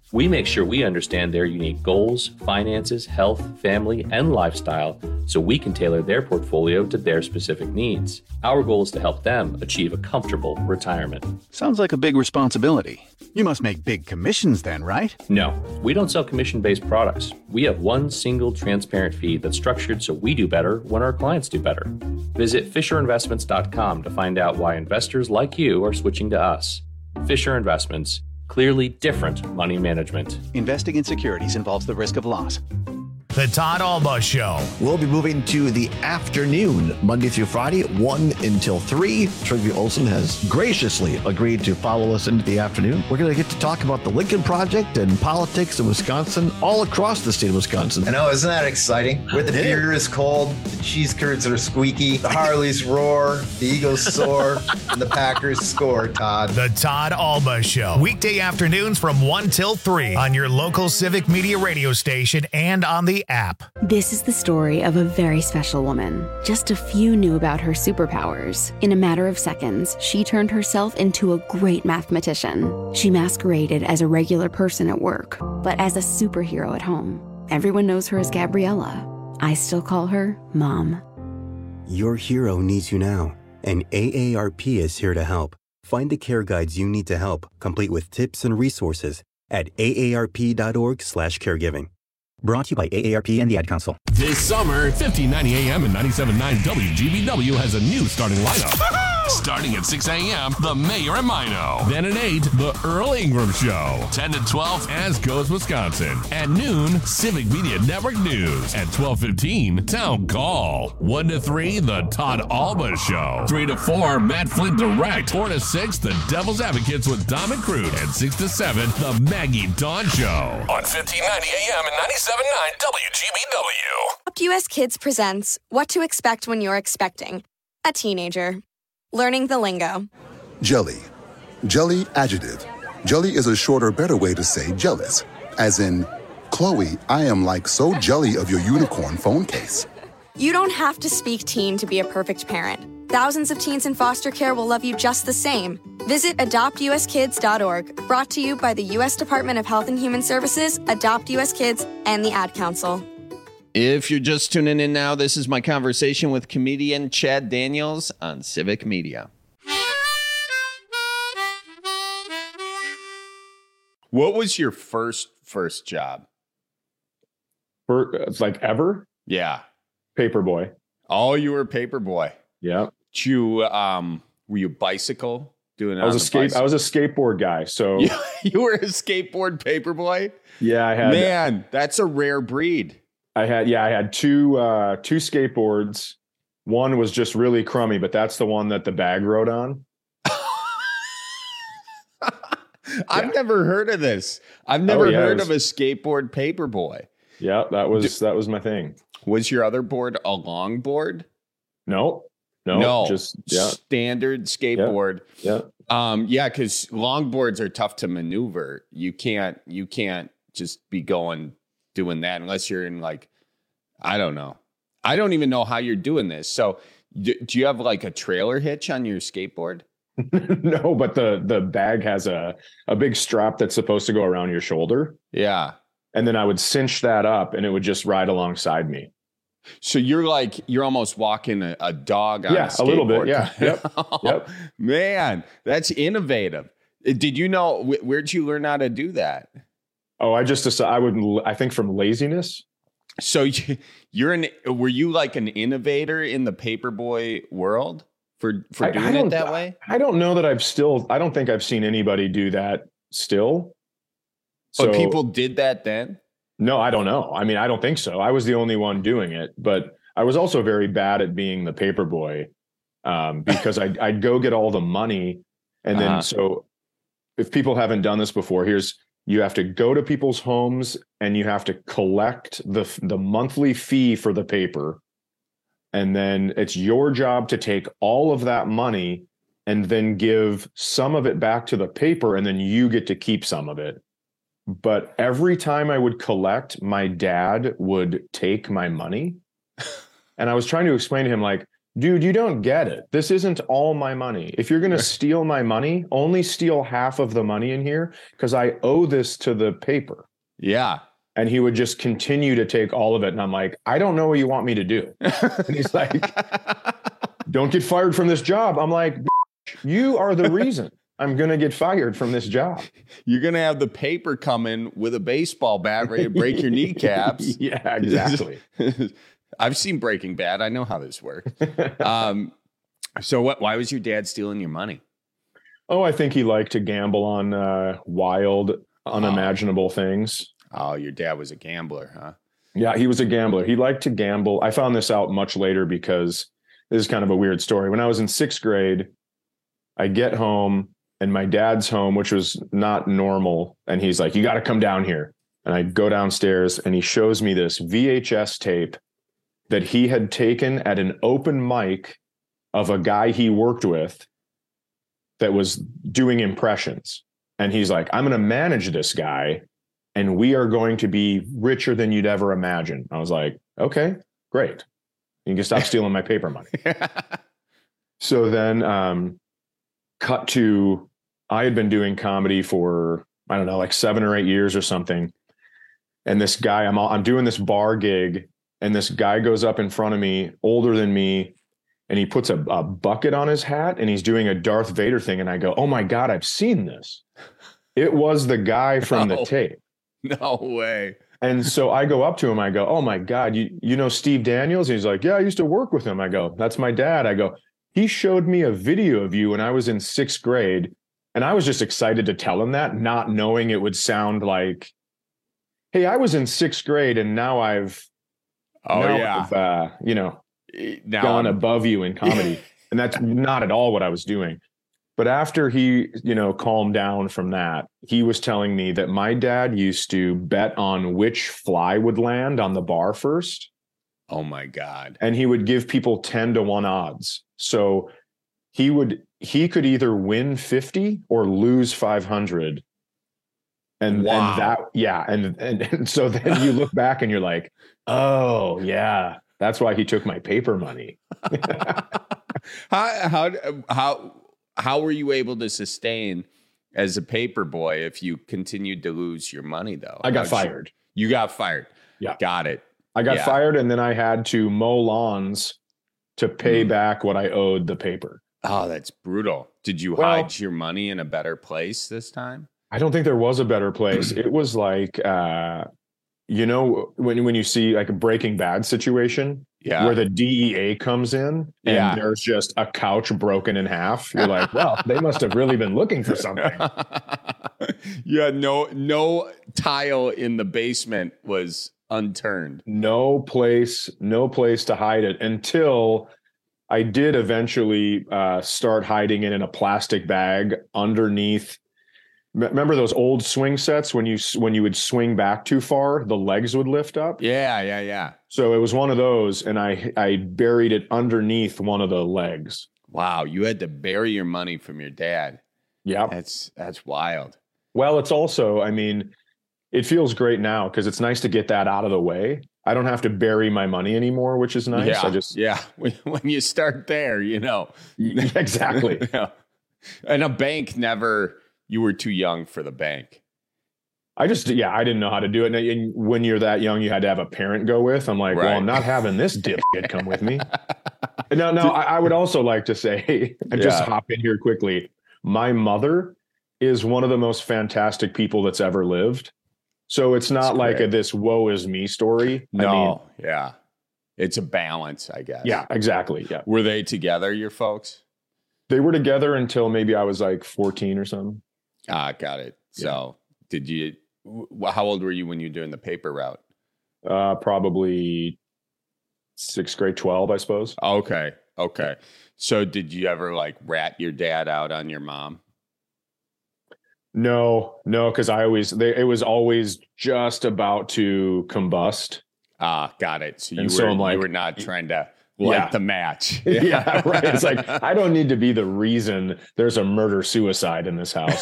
We make sure we understand their unique goals, finances, health, family, and lifestyle so we can tailor their portfolio to their specific needs. Our goal is to help them achieve a comfortable retirement. Sounds like a big responsibility. You must make big commissions then, right? No, we don't sell commission-based products. We have one single transparent fee that's structured so we do better when our clients do better. Visit Fisher Investments dot com to find out why investors like you are switching to us. Fisher Investments. Clearly different money management. Investing in securities involves the risk of loss. The Todd Alba Show. We'll be moving to the afternoon, Monday through Friday, one until three. Trygve Olsen has graciously agreed to follow us into the afternoon. We're going to get to talk about the Lincoln Project and politics in Wisconsin, all across the state of Wisconsin. I know, isn't that exciting? Where the beer is cold, the cheese curds are squeaky, the Harleys roar, the Eagles soar, and the Packers score, Todd. The Todd Alba Show. Weekday afternoons from one till three on your local Civic Media radio station and on the app. This is the story of a very special woman. Just a few knew about her superpowers. In a matter of seconds, she turned herself into a great mathematician. She masqueraded as a regular person at work, but as a superhero at home. Everyone knows her as Gabriella. I still call her Mom. Your hero needs you now, and A A R P is here to help. Find the care guides you need to help, complete with tips and resources at A A R P dot org slash caregiving. Brought to you by A A R P and the Ad Council. This summer, fifteen ninety A M and ninety-seven point nine W G B W has a new starting lineup. Starting at six A M, The Mayor and Mino. Then at eight, The Earl Ingram Show. ten to twelve, As Goes Wisconsin. At noon, Civic Media Network News. At twelve fifteen, Town Call. one to three, The Todd Alba Show. three to four, Matt Flint Direct. four to six, The Devil's Advocates with Dom and Crude. And six to seven, The Maggie Dawn Show. On fifteen ninety A M and ninety-seven point nine W G B W. Adopt U S Kids presents What to Expect When You're Expecting a Teenager. Learning the lingo. Jelly. Jelly adjective. Jelly is a shorter, better way to say jealous. As in, Chloe, I am like so jelly of your unicorn phone case. You don't have to speak teen to be a perfect parent. Thousands of teens in foster care will love you just the same. Visit adopt u s kids dot org. Brought to you by the U S Department of Health and Human Services, Adopt U S Kids, and the Ad Council. If you're just tuning in now, this is my conversation with comedian Chad Daniels on Civic Media. What was your first first job? For, it's like ever? Yeah. Paperboy. Oh, you were a paperboy. Yeah. Did you um were you bicycle doing it? I was on a the skate bicycle? I was a skateboard guy. So you, you were a skateboard paperboy? Yeah, I had Man, that's a rare breed. I had yeah, I had two uh two skateboards. One was just really crummy, but that's the one that the bag rode on. I've Yeah. never heard of this. I've never Oh, yeah, heard it was- of a skateboard paperboy. Yeah, that was that was my thing. Was your other board a long board? No. No, No, just yeah. standard skateboard. Yeah. Um, yeah, because longboards are tough to maneuver. You can't you can't just be going doing that unless you're in like, I don't know. I don't even know how you're doing this. So do, do you have like a trailer hitch on your skateboard? No, but the the bag has a a big strap that's supposed to go around your shoulder. Yeah. And then I would cinch that up and it would just ride alongside me. So you're like, you're almost walking a, a dog on Yeah, a a skateboard. little bit. Yeah. Yep. Yep. Man, that's innovative. Did you know, wh- where'd you learn how to do that? Oh, I just decided, I would, I think from laziness. So you, you're an, were you like an innovator in the paperboy world for, for I- I doing don't- it that way? I don't know that I've still, I don't think I've seen anybody do that still. But people did that then? No, I don't know. I mean, I don't think so. I was the only one doing it, but I was also very bad at being the paper boy um, because I'd, I'd go get all the money. And then, Uh-huh. so if people haven't done this before, here's, you have to go to people's homes and you have to collect the, the monthly fee for the paper. And then it's your job to take all of that money and then give some of it back to the paper. And then you get to keep some of it. But every time I would collect, my dad would take my money. And I was trying to explain to him, like, dude, you don't get it. This isn't all my money. If you're going to steal my money, only steal half of the money in here because I owe this to the paper. Yeah. And he would just continue to take all of it. And I'm like, I don't know what you want me to do. And he's like, don't get fired from this job. I'm like, you are the reason I'm going to get fired from this job. You're going to have the paper come in with a baseball bat ready to break your kneecaps. Yeah, exactly. I've seen Breaking Bad. I know how this works. Um, so what, why was your dad stealing your money? Oh, I think he liked to gamble on uh, wild, unimaginable oh. things. Oh, your dad was a gambler, huh? Yeah, he was a gambler. He liked to gamble. I found this out much later because this is kind of a weird story. When I was in sixth grade, I get home and my dad's home, which was not normal. And he's like, you got to come down here. And I go downstairs and he shows me this V H S tape that he had taken at an open mic of a guy he worked with that was doing impressions. And he's like, I'm going to manage this guy and we are going to be richer than you'd ever imagine. I was like, okay, great. You can stop stealing my paper money. So then um, cut to, I had been doing comedy for, I don't know, like seven or eight years or something. And this guy, I'm I'm doing this bar gig and this guy goes up in front of me, older than me, and he puts a, a bucket on his hat and he's doing a Darth Vader thing. And I go, oh my God, I've seen this. It was the guy from no, the tape. No way. And so I go up to him. I go, oh my God, you, you know Steve Daniels? And he's like, yeah, I used to work with him. I go, that's my dad. I go, he showed me a video of you when I was in sixth grade. And I was just excited to tell him that, not knowing it would sound like, hey, I was in sixth grade and now I've, oh now yeah, I've, uh, you know, now gone I'm... above you in comedy. And that's not at all what I was doing. But after he, you know, calmed down from that, he was telling me that my dad used to bet on which fly would land on the bar first. Oh my God. And he would give people ten to one odds. So he would, he could either win fifty or lose five hundred. And, wow. and that, yeah. And, and, and so then you look back and you're like, oh yeah, that's why he took my paper money. how, how, how, how were you able to sustain as a paper boy if you continued to lose your money though? I got How'd fired. You, you got fired. Yeah. Got it. I got yeah. fired and then I had to mow lawns to pay mm. back what I owed the paper. Oh, that's brutal. Did you well, hide your money in a better place this time? I don't think there was a better place. It was like, uh, you know, when when you see like a Breaking Bad situation, yeah, where the D E A comes in and yeah. there's just a couch broken in half. You're like, well, they must have really been looking for something. Yeah, no, no tile in the basement was unturned. No place, no place to hide it until I did eventually uh, start hiding it in a plastic bag underneath. Remember those old swing sets when you when you would swing back too far, the legs would lift up? Yeah, yeah, yeah. So it was one of those, and I I buried it underneath one of the legs. Wow, you had to bury your money from your dad. Yeah, that's that's wild. Well, it's also, I mean, it feels great now because it's nice to get that out of the way. I don't have to bury my money anymore, which is nice. Yeah, I just yeah. When, when you start there, you know exactly. Yeah. And a bank never. You were too young for the bank. I just, yeah, I didn't know how to do it. And when you're that young, you had to have a parent go with. I'm like, right. well, I'm not having this dipshit come with me. No, no, I, I would also like to say, and just yeah. hop in here quickly. My mother is one of the most fantastic people that's ever lived. So it's not like a, this woe is me story. No, I mean, yeah. It's a balance, I guess. Yeah, exactly. Yeah. Were they together, your folks? They were together until maybe I was like fourteen or something. Ah, got it. Yeah. So did you, how old were you when you were doing the paper route? Uh, probably sixth grade, twelve, I suppose. Okay. Okay. So did you ever like rat your dad out on your mom? No, no. Cause I always, they, it was always just about to combust. Ah, got it. So you, and were, so I'm like, you were not trying to light yeah. the match. Yeah. yeah, right. It's like, I don't need to be the reason there's a murder suicide in this house.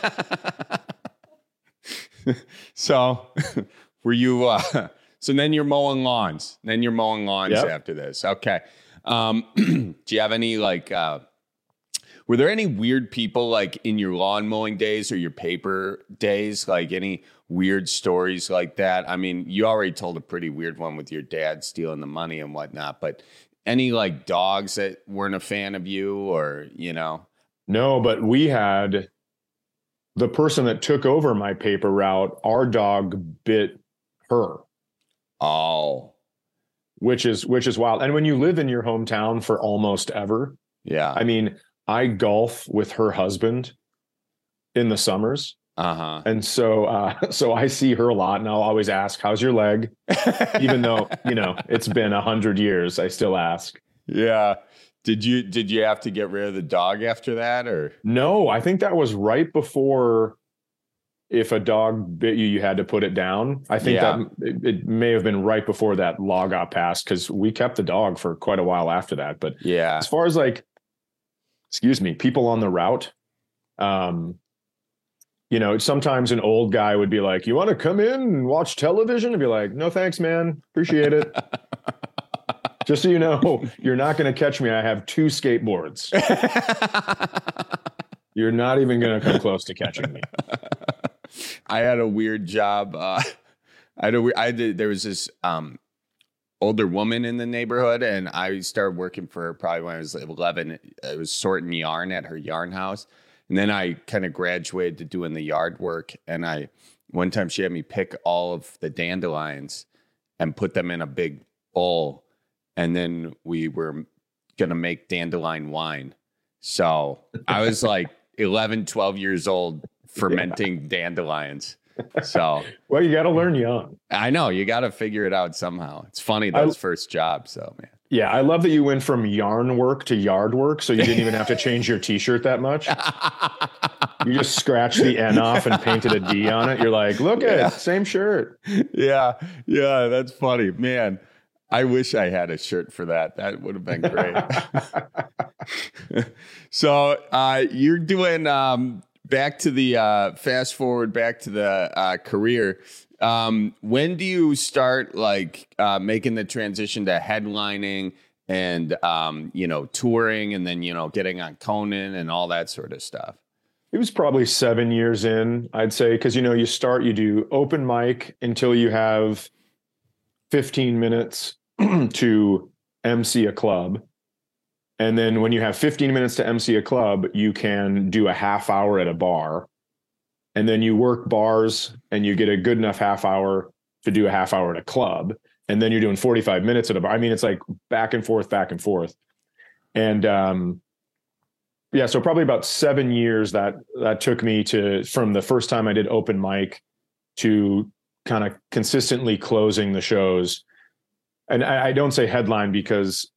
So were you, uh, so then you're mowing lawns, then you're mowing lawns yep. after this. Okay. Um, do you have any like? Uh, were there any weird people like in your lawn mowing days or your paper days? Like any weird stories like that? I mean, you already told a pretty weird one with your dad stealing the money and whatnot, but any like dogs that weren't a fan of you, or you know? No, but we had the person that took over my paper route. Our dog bit her. Oh. Which is which is wild. And when you live in your hometown for almost ever, yeah. I mean, I golf with her husband in the summers. Uh-huh. And so uh so I see her a lot, and I'll always ask, how's your leg? Even though, you know, it's been a hundred years, I still ask. Yeah. Did you did you have to get rid of the dog after that, or? No, I think that was right before. If a dog bit you, you had to put it down. I think Yeah. that it, it may have been right before that law got passed, because we kept the dog for quite a while after that. But yeah, as far as like, excuse me, people on the route, um, you know, sometimes an old guy would be like, you want to come in and watch television? And be like, no, thanks, man. Appreciate it. Just so you know, you're not going to catch me. I have two skateboards. You're not even going to come close to catching me. I had a weird job. Uh, I had a, I did, there was this um, older woman in the neighborhood, and I started working for her probably when I was eleven. I was sorting yarn at her yarn house. And then I kind of graduated to doing the yard work. And I, one time she had me pick all of the dandelions and put them in a big bowl. And then we were going to make dandelion wine. So I was like eleven, twelve years old, fermenting yeah. dandelions. So, well, you got to learn young. I know, you got to figure it out somehow. It's funny, those I, first jobs. So, man. Yeah, I love that you went from yarn work to yard work, so you didn't even have to change your T-shirt that much. You just scratched the N off and painted a D on it. You're like, look at yeah. it, same shirt. Yeah, yeah, that's funny, man. I wish I had a shirt for that. That would have been great. So uh, you're doing um, back to the uh, fast forward back to the uh, career. Um, when do you start like uh, making the transition to headlining and um, you know, touring, and then you know, getting on Conan and all that sort of stuff? It was probably seven years in, I'd say, because you know, you start, you do open mic until you have fifteen minutes to M C a club. And then when you have fifteen minutes to M C a club, you can do a half hour at a bar. And then you work bars and you get a good enough half hour to do a half hour at a club. And then you're doing forty-five minutes at a bar. I mean, it's like back and forth, back and forth. And um, yeah, so probably about seven years that that took me to, from the first time I did open mic to kind of consistently closing the shows. And I, I don't say headline because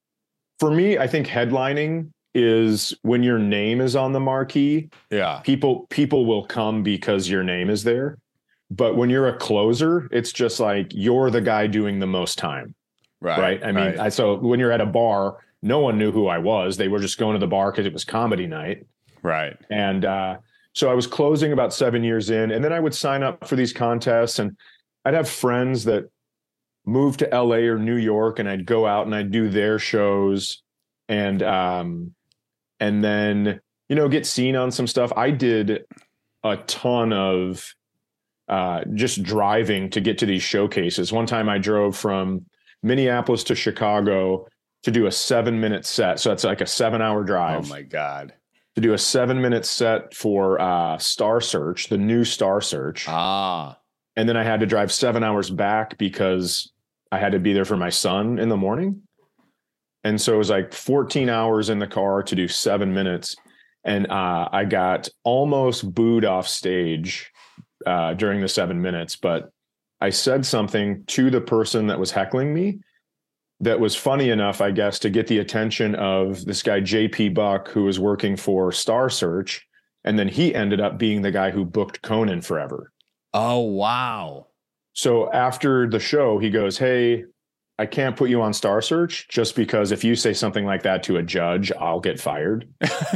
for me, I think headlining is when your name is on the marquee. Yeah. People, people will come because your name is there. But when you're a closer, it's just like you're the guy doing the most time. Right. Right. I mean, right. I, so when you're at a bar, no one knew who I was. They were just going to the bar because it was comedy night. Right. And uh, so I was closing about seven years in, and then I would sign up for these contests, and I'd have friends that moved to L A or New York, and I'd go out and I'd do their shows, and um, and then, you know, get seen on some stuff. I did a ton of uh, just driving to get to these showcases. One time I drove from Minneapolis to Chicago to do a seven minute set. So that's like a seven hour drive. Oh my God. To do a seven minute set for uh, Star Search, the new Star Search. Ah. And then I had to drive seven hours back because I had to be there for my son in the morning. And so it was like fourteen hours in the car to do seven minutes. And uh, I got almost booed off stage uh, during the seven minutes. But I said something to the person that was heckling me that was funny enough, I guess, to get the attention of this guy, J P Buck, who was working for Star Search. And then he ended up being the guy who booked Conan forever. Oh, wow. So after the show, he goes, hey, I can't put you on Star Search just because if you say something like that to a judge, I'll get fired.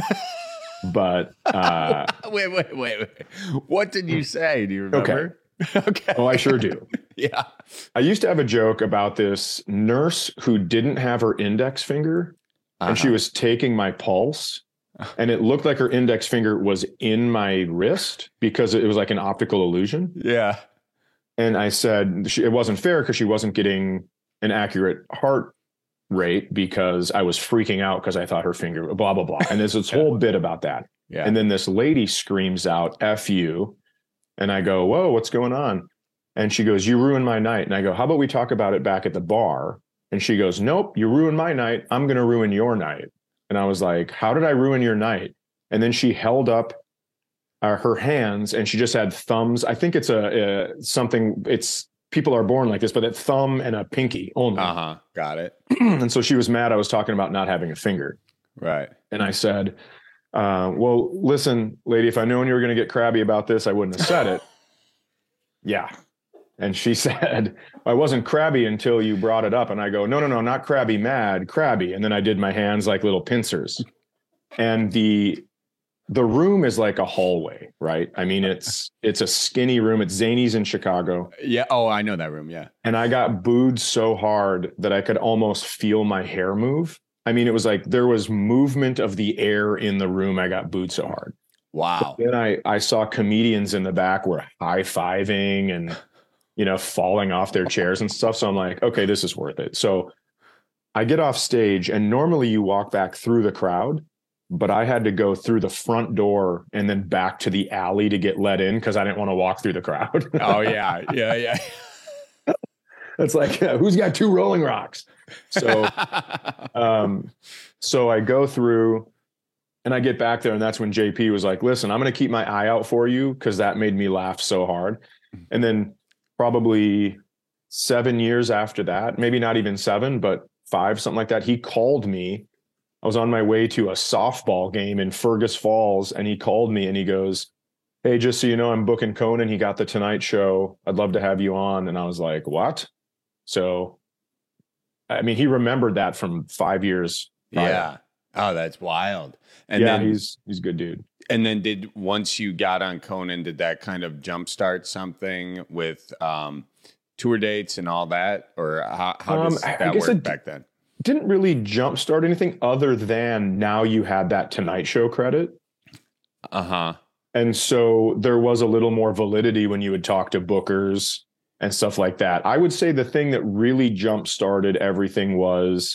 But uh, wait, wait, wait, wait. What did you say? Do you remember? Okay. Okay. Oh, I sure do. Yeah. I used to have a joke about this nurse who didn't have her index finger uh-huh. and she was taking my pulse and it looked like her index finger was in my wrist because it was like an optical illusion. Yeah. And I said she, it wasn't fair because she wasn't getting an accurate heart rate because I was freaking out because I thought her finger, blah, blah, blah. And there's this whole bit about that. Yeah. And then this lady screams out, F you. And I go, whoa, what's going on? And she goes, you ruined my night. And I go, how about we talk about it back at the bar? And she goes, nope, you ruined my night. I'm going to ruin your night. And I was like, how did I ruin your night? And then she held up uh, her hands and she just had thumbs. I think it's a, a something, it's people are born like this, but a thumb and a pinky only. Uh-huh. Got it. And so she was mad. I was talking about not having a finger. Right. And I said, uh, well, listen, lady, if I known you were going to get crabby about this, I wouldn't have said it. Yeah. And she said, I wasn't crabby until you brought it up. And I go, no, no, no, not crabby mad, crabby. And then I did my hands like little pincers. And the the room is like a hallway, right? I mean, it's it's a skinny room. It's Zany's in Chicago. Yeah. Oh, I know that room. Yeah. And I got booed so hard that I could almost feel my hair move. I mean, it was like there was movement of the air in the room. I got booed so hard. Wow. But then I, I saw comedians in the back were high-fiving and, you know, falling off their chairs and stuff. So I'm like, okay, this is worth it. So I get off stage and normally you walk back through the crowd, but I had to go through the front door and then back to the alley to get let in because I didn't want to walk through the crowd. Oh, yeah. Yeah, yeah. It's like, yeah, who's got two Rolling Rocks? So, um, so I go through and I get back there and that's when J P was like, listen, I'm going to keep my eye out for you because that made me laugh so hard. And then probably seven years after that, maybe not even seven, but five, something like that, he called me. I was on my way to a softball game in Fergus Falls and he called me and he goes, hey, just so you know, I'm booking Conan. He got the Tonight Show. I'd love to have you on. And I was like, what? So, I mean, he remembered that from five years prior. Yeah. Oh, that's wild. And yeah, then, he's he's a good dude. And then did once you got on Conan, did that kind of jumpstart something with um, tour dates and all that? Or how, how does um, that work it back then? Didn't really jumpstart anything other than now you had that Tonight Show credit. Uh-huh. And so there was a little more validity when you would talk to bookers and stuff like that. I would say the thing that really jump-started everything was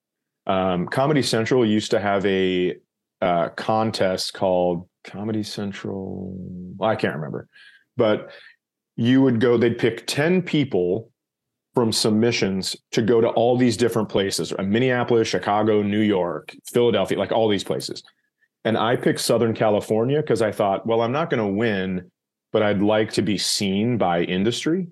um, Comedy Central used to have a uh, contest called Comedy Central. Well, I can't remember. But you would go, they'd pick ten people from submissions to go to all these different places, Minneapolis, Chicago, New York, Philadelphia, like all these places. And I picked Southern California because I thought, well, I'm not going to win, but I'd like to be seen by industry.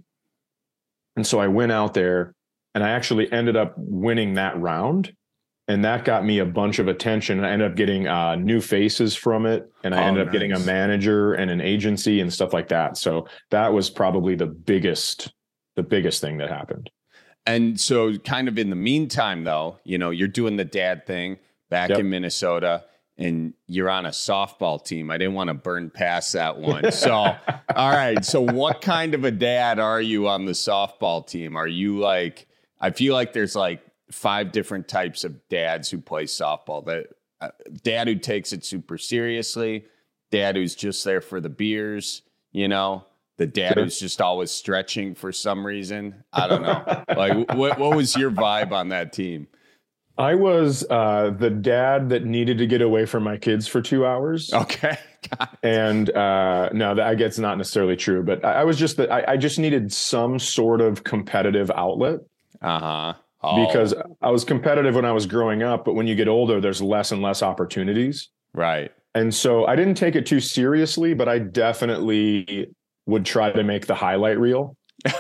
And so I went out there and I actually ended up winning that round. And that got me a bunch of attention. And I ended up getting uh, new faces from it. And I Oh, ended up nice. getting a manager and an agency and stuff like that. So that was probably the biggest, the biggest thing that happened. And so kind of in the meantime, though, you know, you're doing the dad thing back Yep. in Minnesota and you're on a softball team. I didn't want to burn past that one. So, all right. So what kind of a dad are you on the softball team? Are you like, I feel like there's like five different types of dads who play softball. The uh, dad who takes it super seriously, dad who's just there for the beers, you know, the dad Sure. who's just always stretching for some reason. I don't know. Like, what, what was your vibe on that team? I was uh, the dad that needed to get away from my kids for two hours. Okay. And uh, no, that I guess not necessarily true, but I, I was just that I, I just needed some sort of competitive outlet. Uh-huh. Oh. Because I was competitive when I was growing up, but when you get older, there's less and less opportunities. Right. And so I didn't take it too seriously, but I definitely would try to make the highlight reel.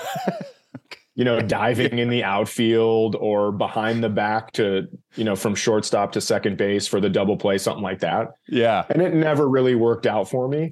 You know, diving in the outfield or behind the back to, you know, from shortstop to second base for the double play, something like that. Yeah. And it never really worked out for me.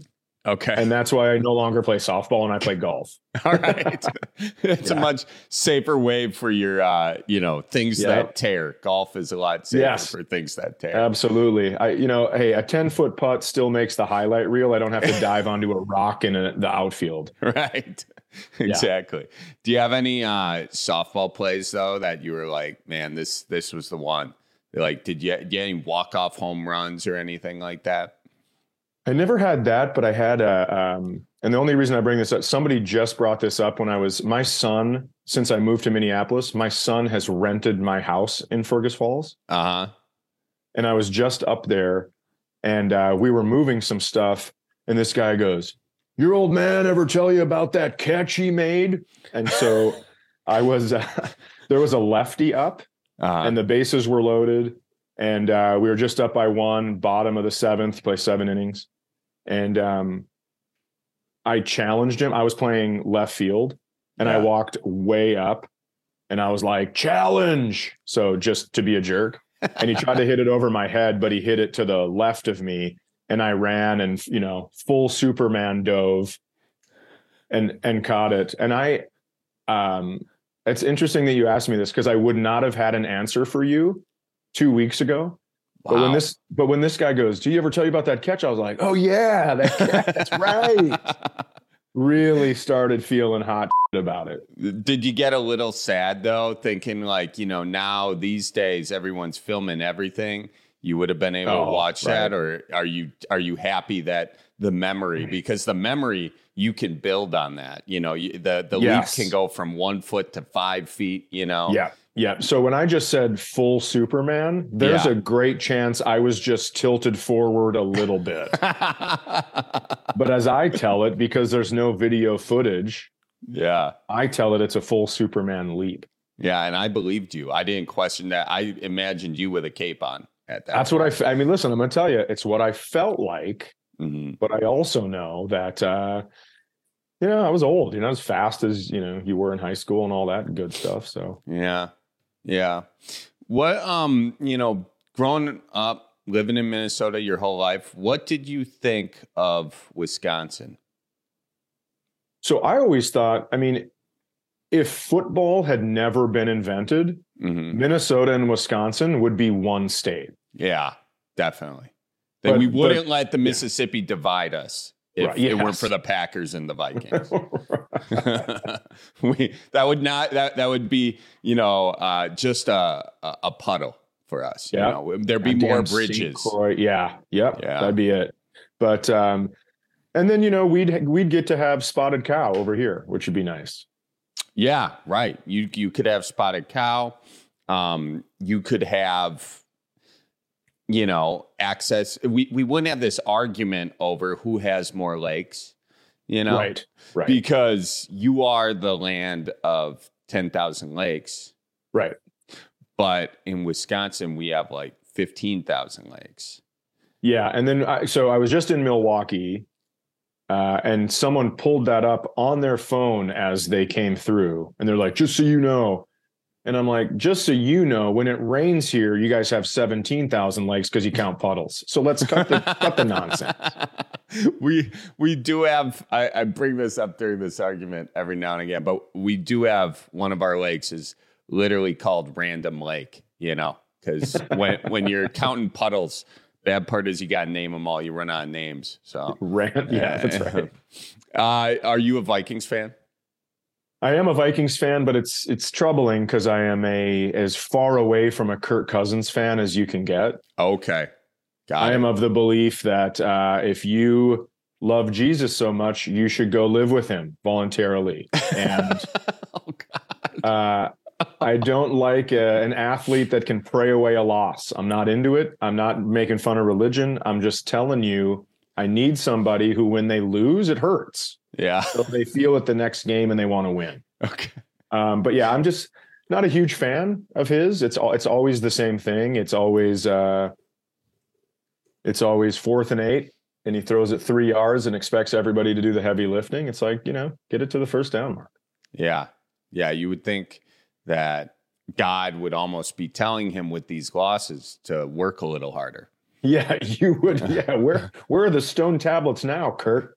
Okay. And that's why I no longer play softball and I play golf. All right. It's yeah. a much safer way for your, uh, you know, things yep. that tear. Golf is a lot safer yes. for things that tear. Absolutely. I, you know, hey, a ten foot putt still makes the highlight reel. I don't have to dive onto a rock in a, the outfield. Right. Exactly. Yeah. Do you have any uh, softball plays though that you were like, man, this this was the one? Like, did you get any walk off home runs or anything like that? I never had that, but I had a, um, and the only reason I bring this up, somebody just brought this up when I was, my son, since I moved to Minneapolis, my son has rented my house in Fergus Falls. Uh-huh. And I was just up there and uh, we were moving some stuff. And this guy goes, your old man ever tell you about that catch he made? And so I was, uh, there was a lefty up uh-huh. and the bases were loaded. And uh, we were just up by one, bottom of the seventh, play seven innings. And um, I challenged him. I was playing left field and yeah. I walked way up and I was like, challenge. So just to be a jerk. And he tried to hit it over my head, but he hit it to the left of me. And I ran and, you know, full Superman dove and, and caught it. And I, um, it's interesting that you asked me this because I would not have had an answer for you two weeks ago. Wow. But when this, but when this guy goes, do you ever tell you about that catch? I was like, oh yeah, that catch, that's right. Really started feeling hot about it. Did you get a little sad though, thinking like, you know, now these days everyone's filming everything? You would have been able oh, to watch right. that, or are you are you happy that the memory, because the memory you can build on that. You know, you, the the yes. leap can go from one foot to five feet. You know, yeah. Yeah. So when I just said full Superman, there's yeah. a great chance I was just tilted forward a little bit. But as I tell it, because there's no video footage, yeah, I tell it it's a full Superman leap. Yeah. And I believed you. I didn't question that. I imagined you with a cape on at that. That's point. what I, I mean, listen, I'm going to tell you, it's what I felt like. Mm-hmm. But I also know that, uh, you know, I was old, you know, as fast as, you know, you were in high school and all that good stuff. So, yeah. Yeah. What, um, you know, growing up, living in Minnesota your whole life, what did you think of Wisconsin? So I always thought, I mean, if football had never been invented, mm-hmm. Minnesota and Wisconsin would be one state. Yeah, definitely. That we wouldn't but, let the Mississippi yeah. divide us if right, yes. it weren't for the Packers and the Vikings. we that would not that that would be, you know, uh, just a, a a puddle for us. Yeah, you know? There'd be more bridges. Yeah, yep, yeah, that'd be it. But um, and then you know we'd we'd get to have Spotted Cow over here, which would be nice. Yeah, right. You you could have Spotted Cow. Um, you could have, you know, access. We we wouldn't have this argument over who has more lakes, you know, right, right. Because you are the land of ten thousand lakes, right? But in Wisconsin, we have like fifteen thousand lakes. Yeah, and then I, so I was just in Milwaukee, uh, and someone pulled that up on their phone as they came through, and they're like, "Just so you know." And I'm like, just so you know, when it rains here, you guys have seventeen thousand lakes because you count puddles. So let's cut the cut the nonsense. We we do have, I, I bring this up during this argument every now and again, but we do have one of our lakes is literally called Random Lake, you know, because when, when you're counting puddles, bad part is you got to name them all. You run out of names. So, Rand, yeah, that's right. Uh, are you a Vikings fan? I am a Vikings fan, but it's it's troubling because I am a as far away from a Kirk Cousins fan as you can get. Okay. Got I it. am of the belief that uh, if you love Jesus so much, you should go live with him voluntarily. And oh, God. Uh, I don't like a, an athlete that can pray away a loss. I'm not into it. I'm not making fun of religion. I'm just telling you, I need somebody who, when they lose, it hurts. Yeah. So they feel it the next game and they want to win. Okay. Um, but yeah, I'm just not a huge fan of his. It's all, it's always the same thing. It's always, uh, it's always fourth and eight and he throws it three yards and expects everybody to do the heavy lifting. It's like, you know, get it to the first down mark. Yeah. Yeah. You would think that God would almost be telling him with these losses to work a little harder. Yeah, you would. Yeah, where where are the stone tablets now, Kurt?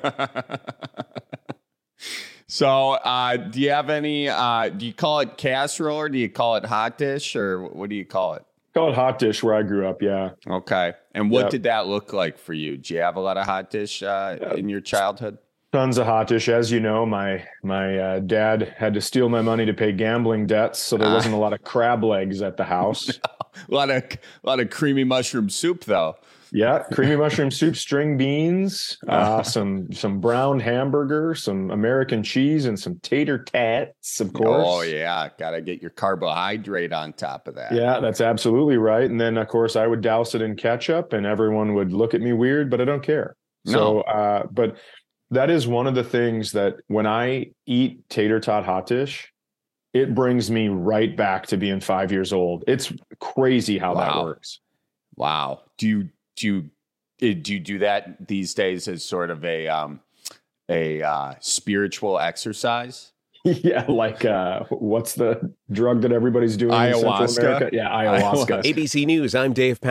So, uh, do you have any? Uh, do you call it casserole or do you call it hot dish or what do you call it? Call it hot dish where I grew up. Yeah. Okay. And what Yep. did that look like for you? Did you have a lot of hot dish uh, in your childhood? Tons of hot dish. As you know, my my uh, dad had to steal my money to pay gambling debts, so there Ah. wasn't a lot of crab legs at the house. A lot of a lot of creamy mushroom soup, though. Yeah, creamy mushroom soup, string beans, uh, some some brown hamburger, some American cheese, and some tater tots, of course. Oh yeah, gotta get your carbohydrate on top of that. Yeah, that's absolutely right. And then, of course, I would douse it in ketchup, and everyone would look at me weird, but I don't care. No. So, uh, but that is one of the things that when I eat tater tot hot dish, it brings me right back to being five years old. It's crazy how that Wow. works. Wow. Do you do you eh, do you do that these days as sort of a um a uh, spiritual exercise? Yeah, like uh, what's the drug that everybody's doing in Central Ayahuasca? America? Yeah, ayahuasca. A B C News, I'm Dave Pat.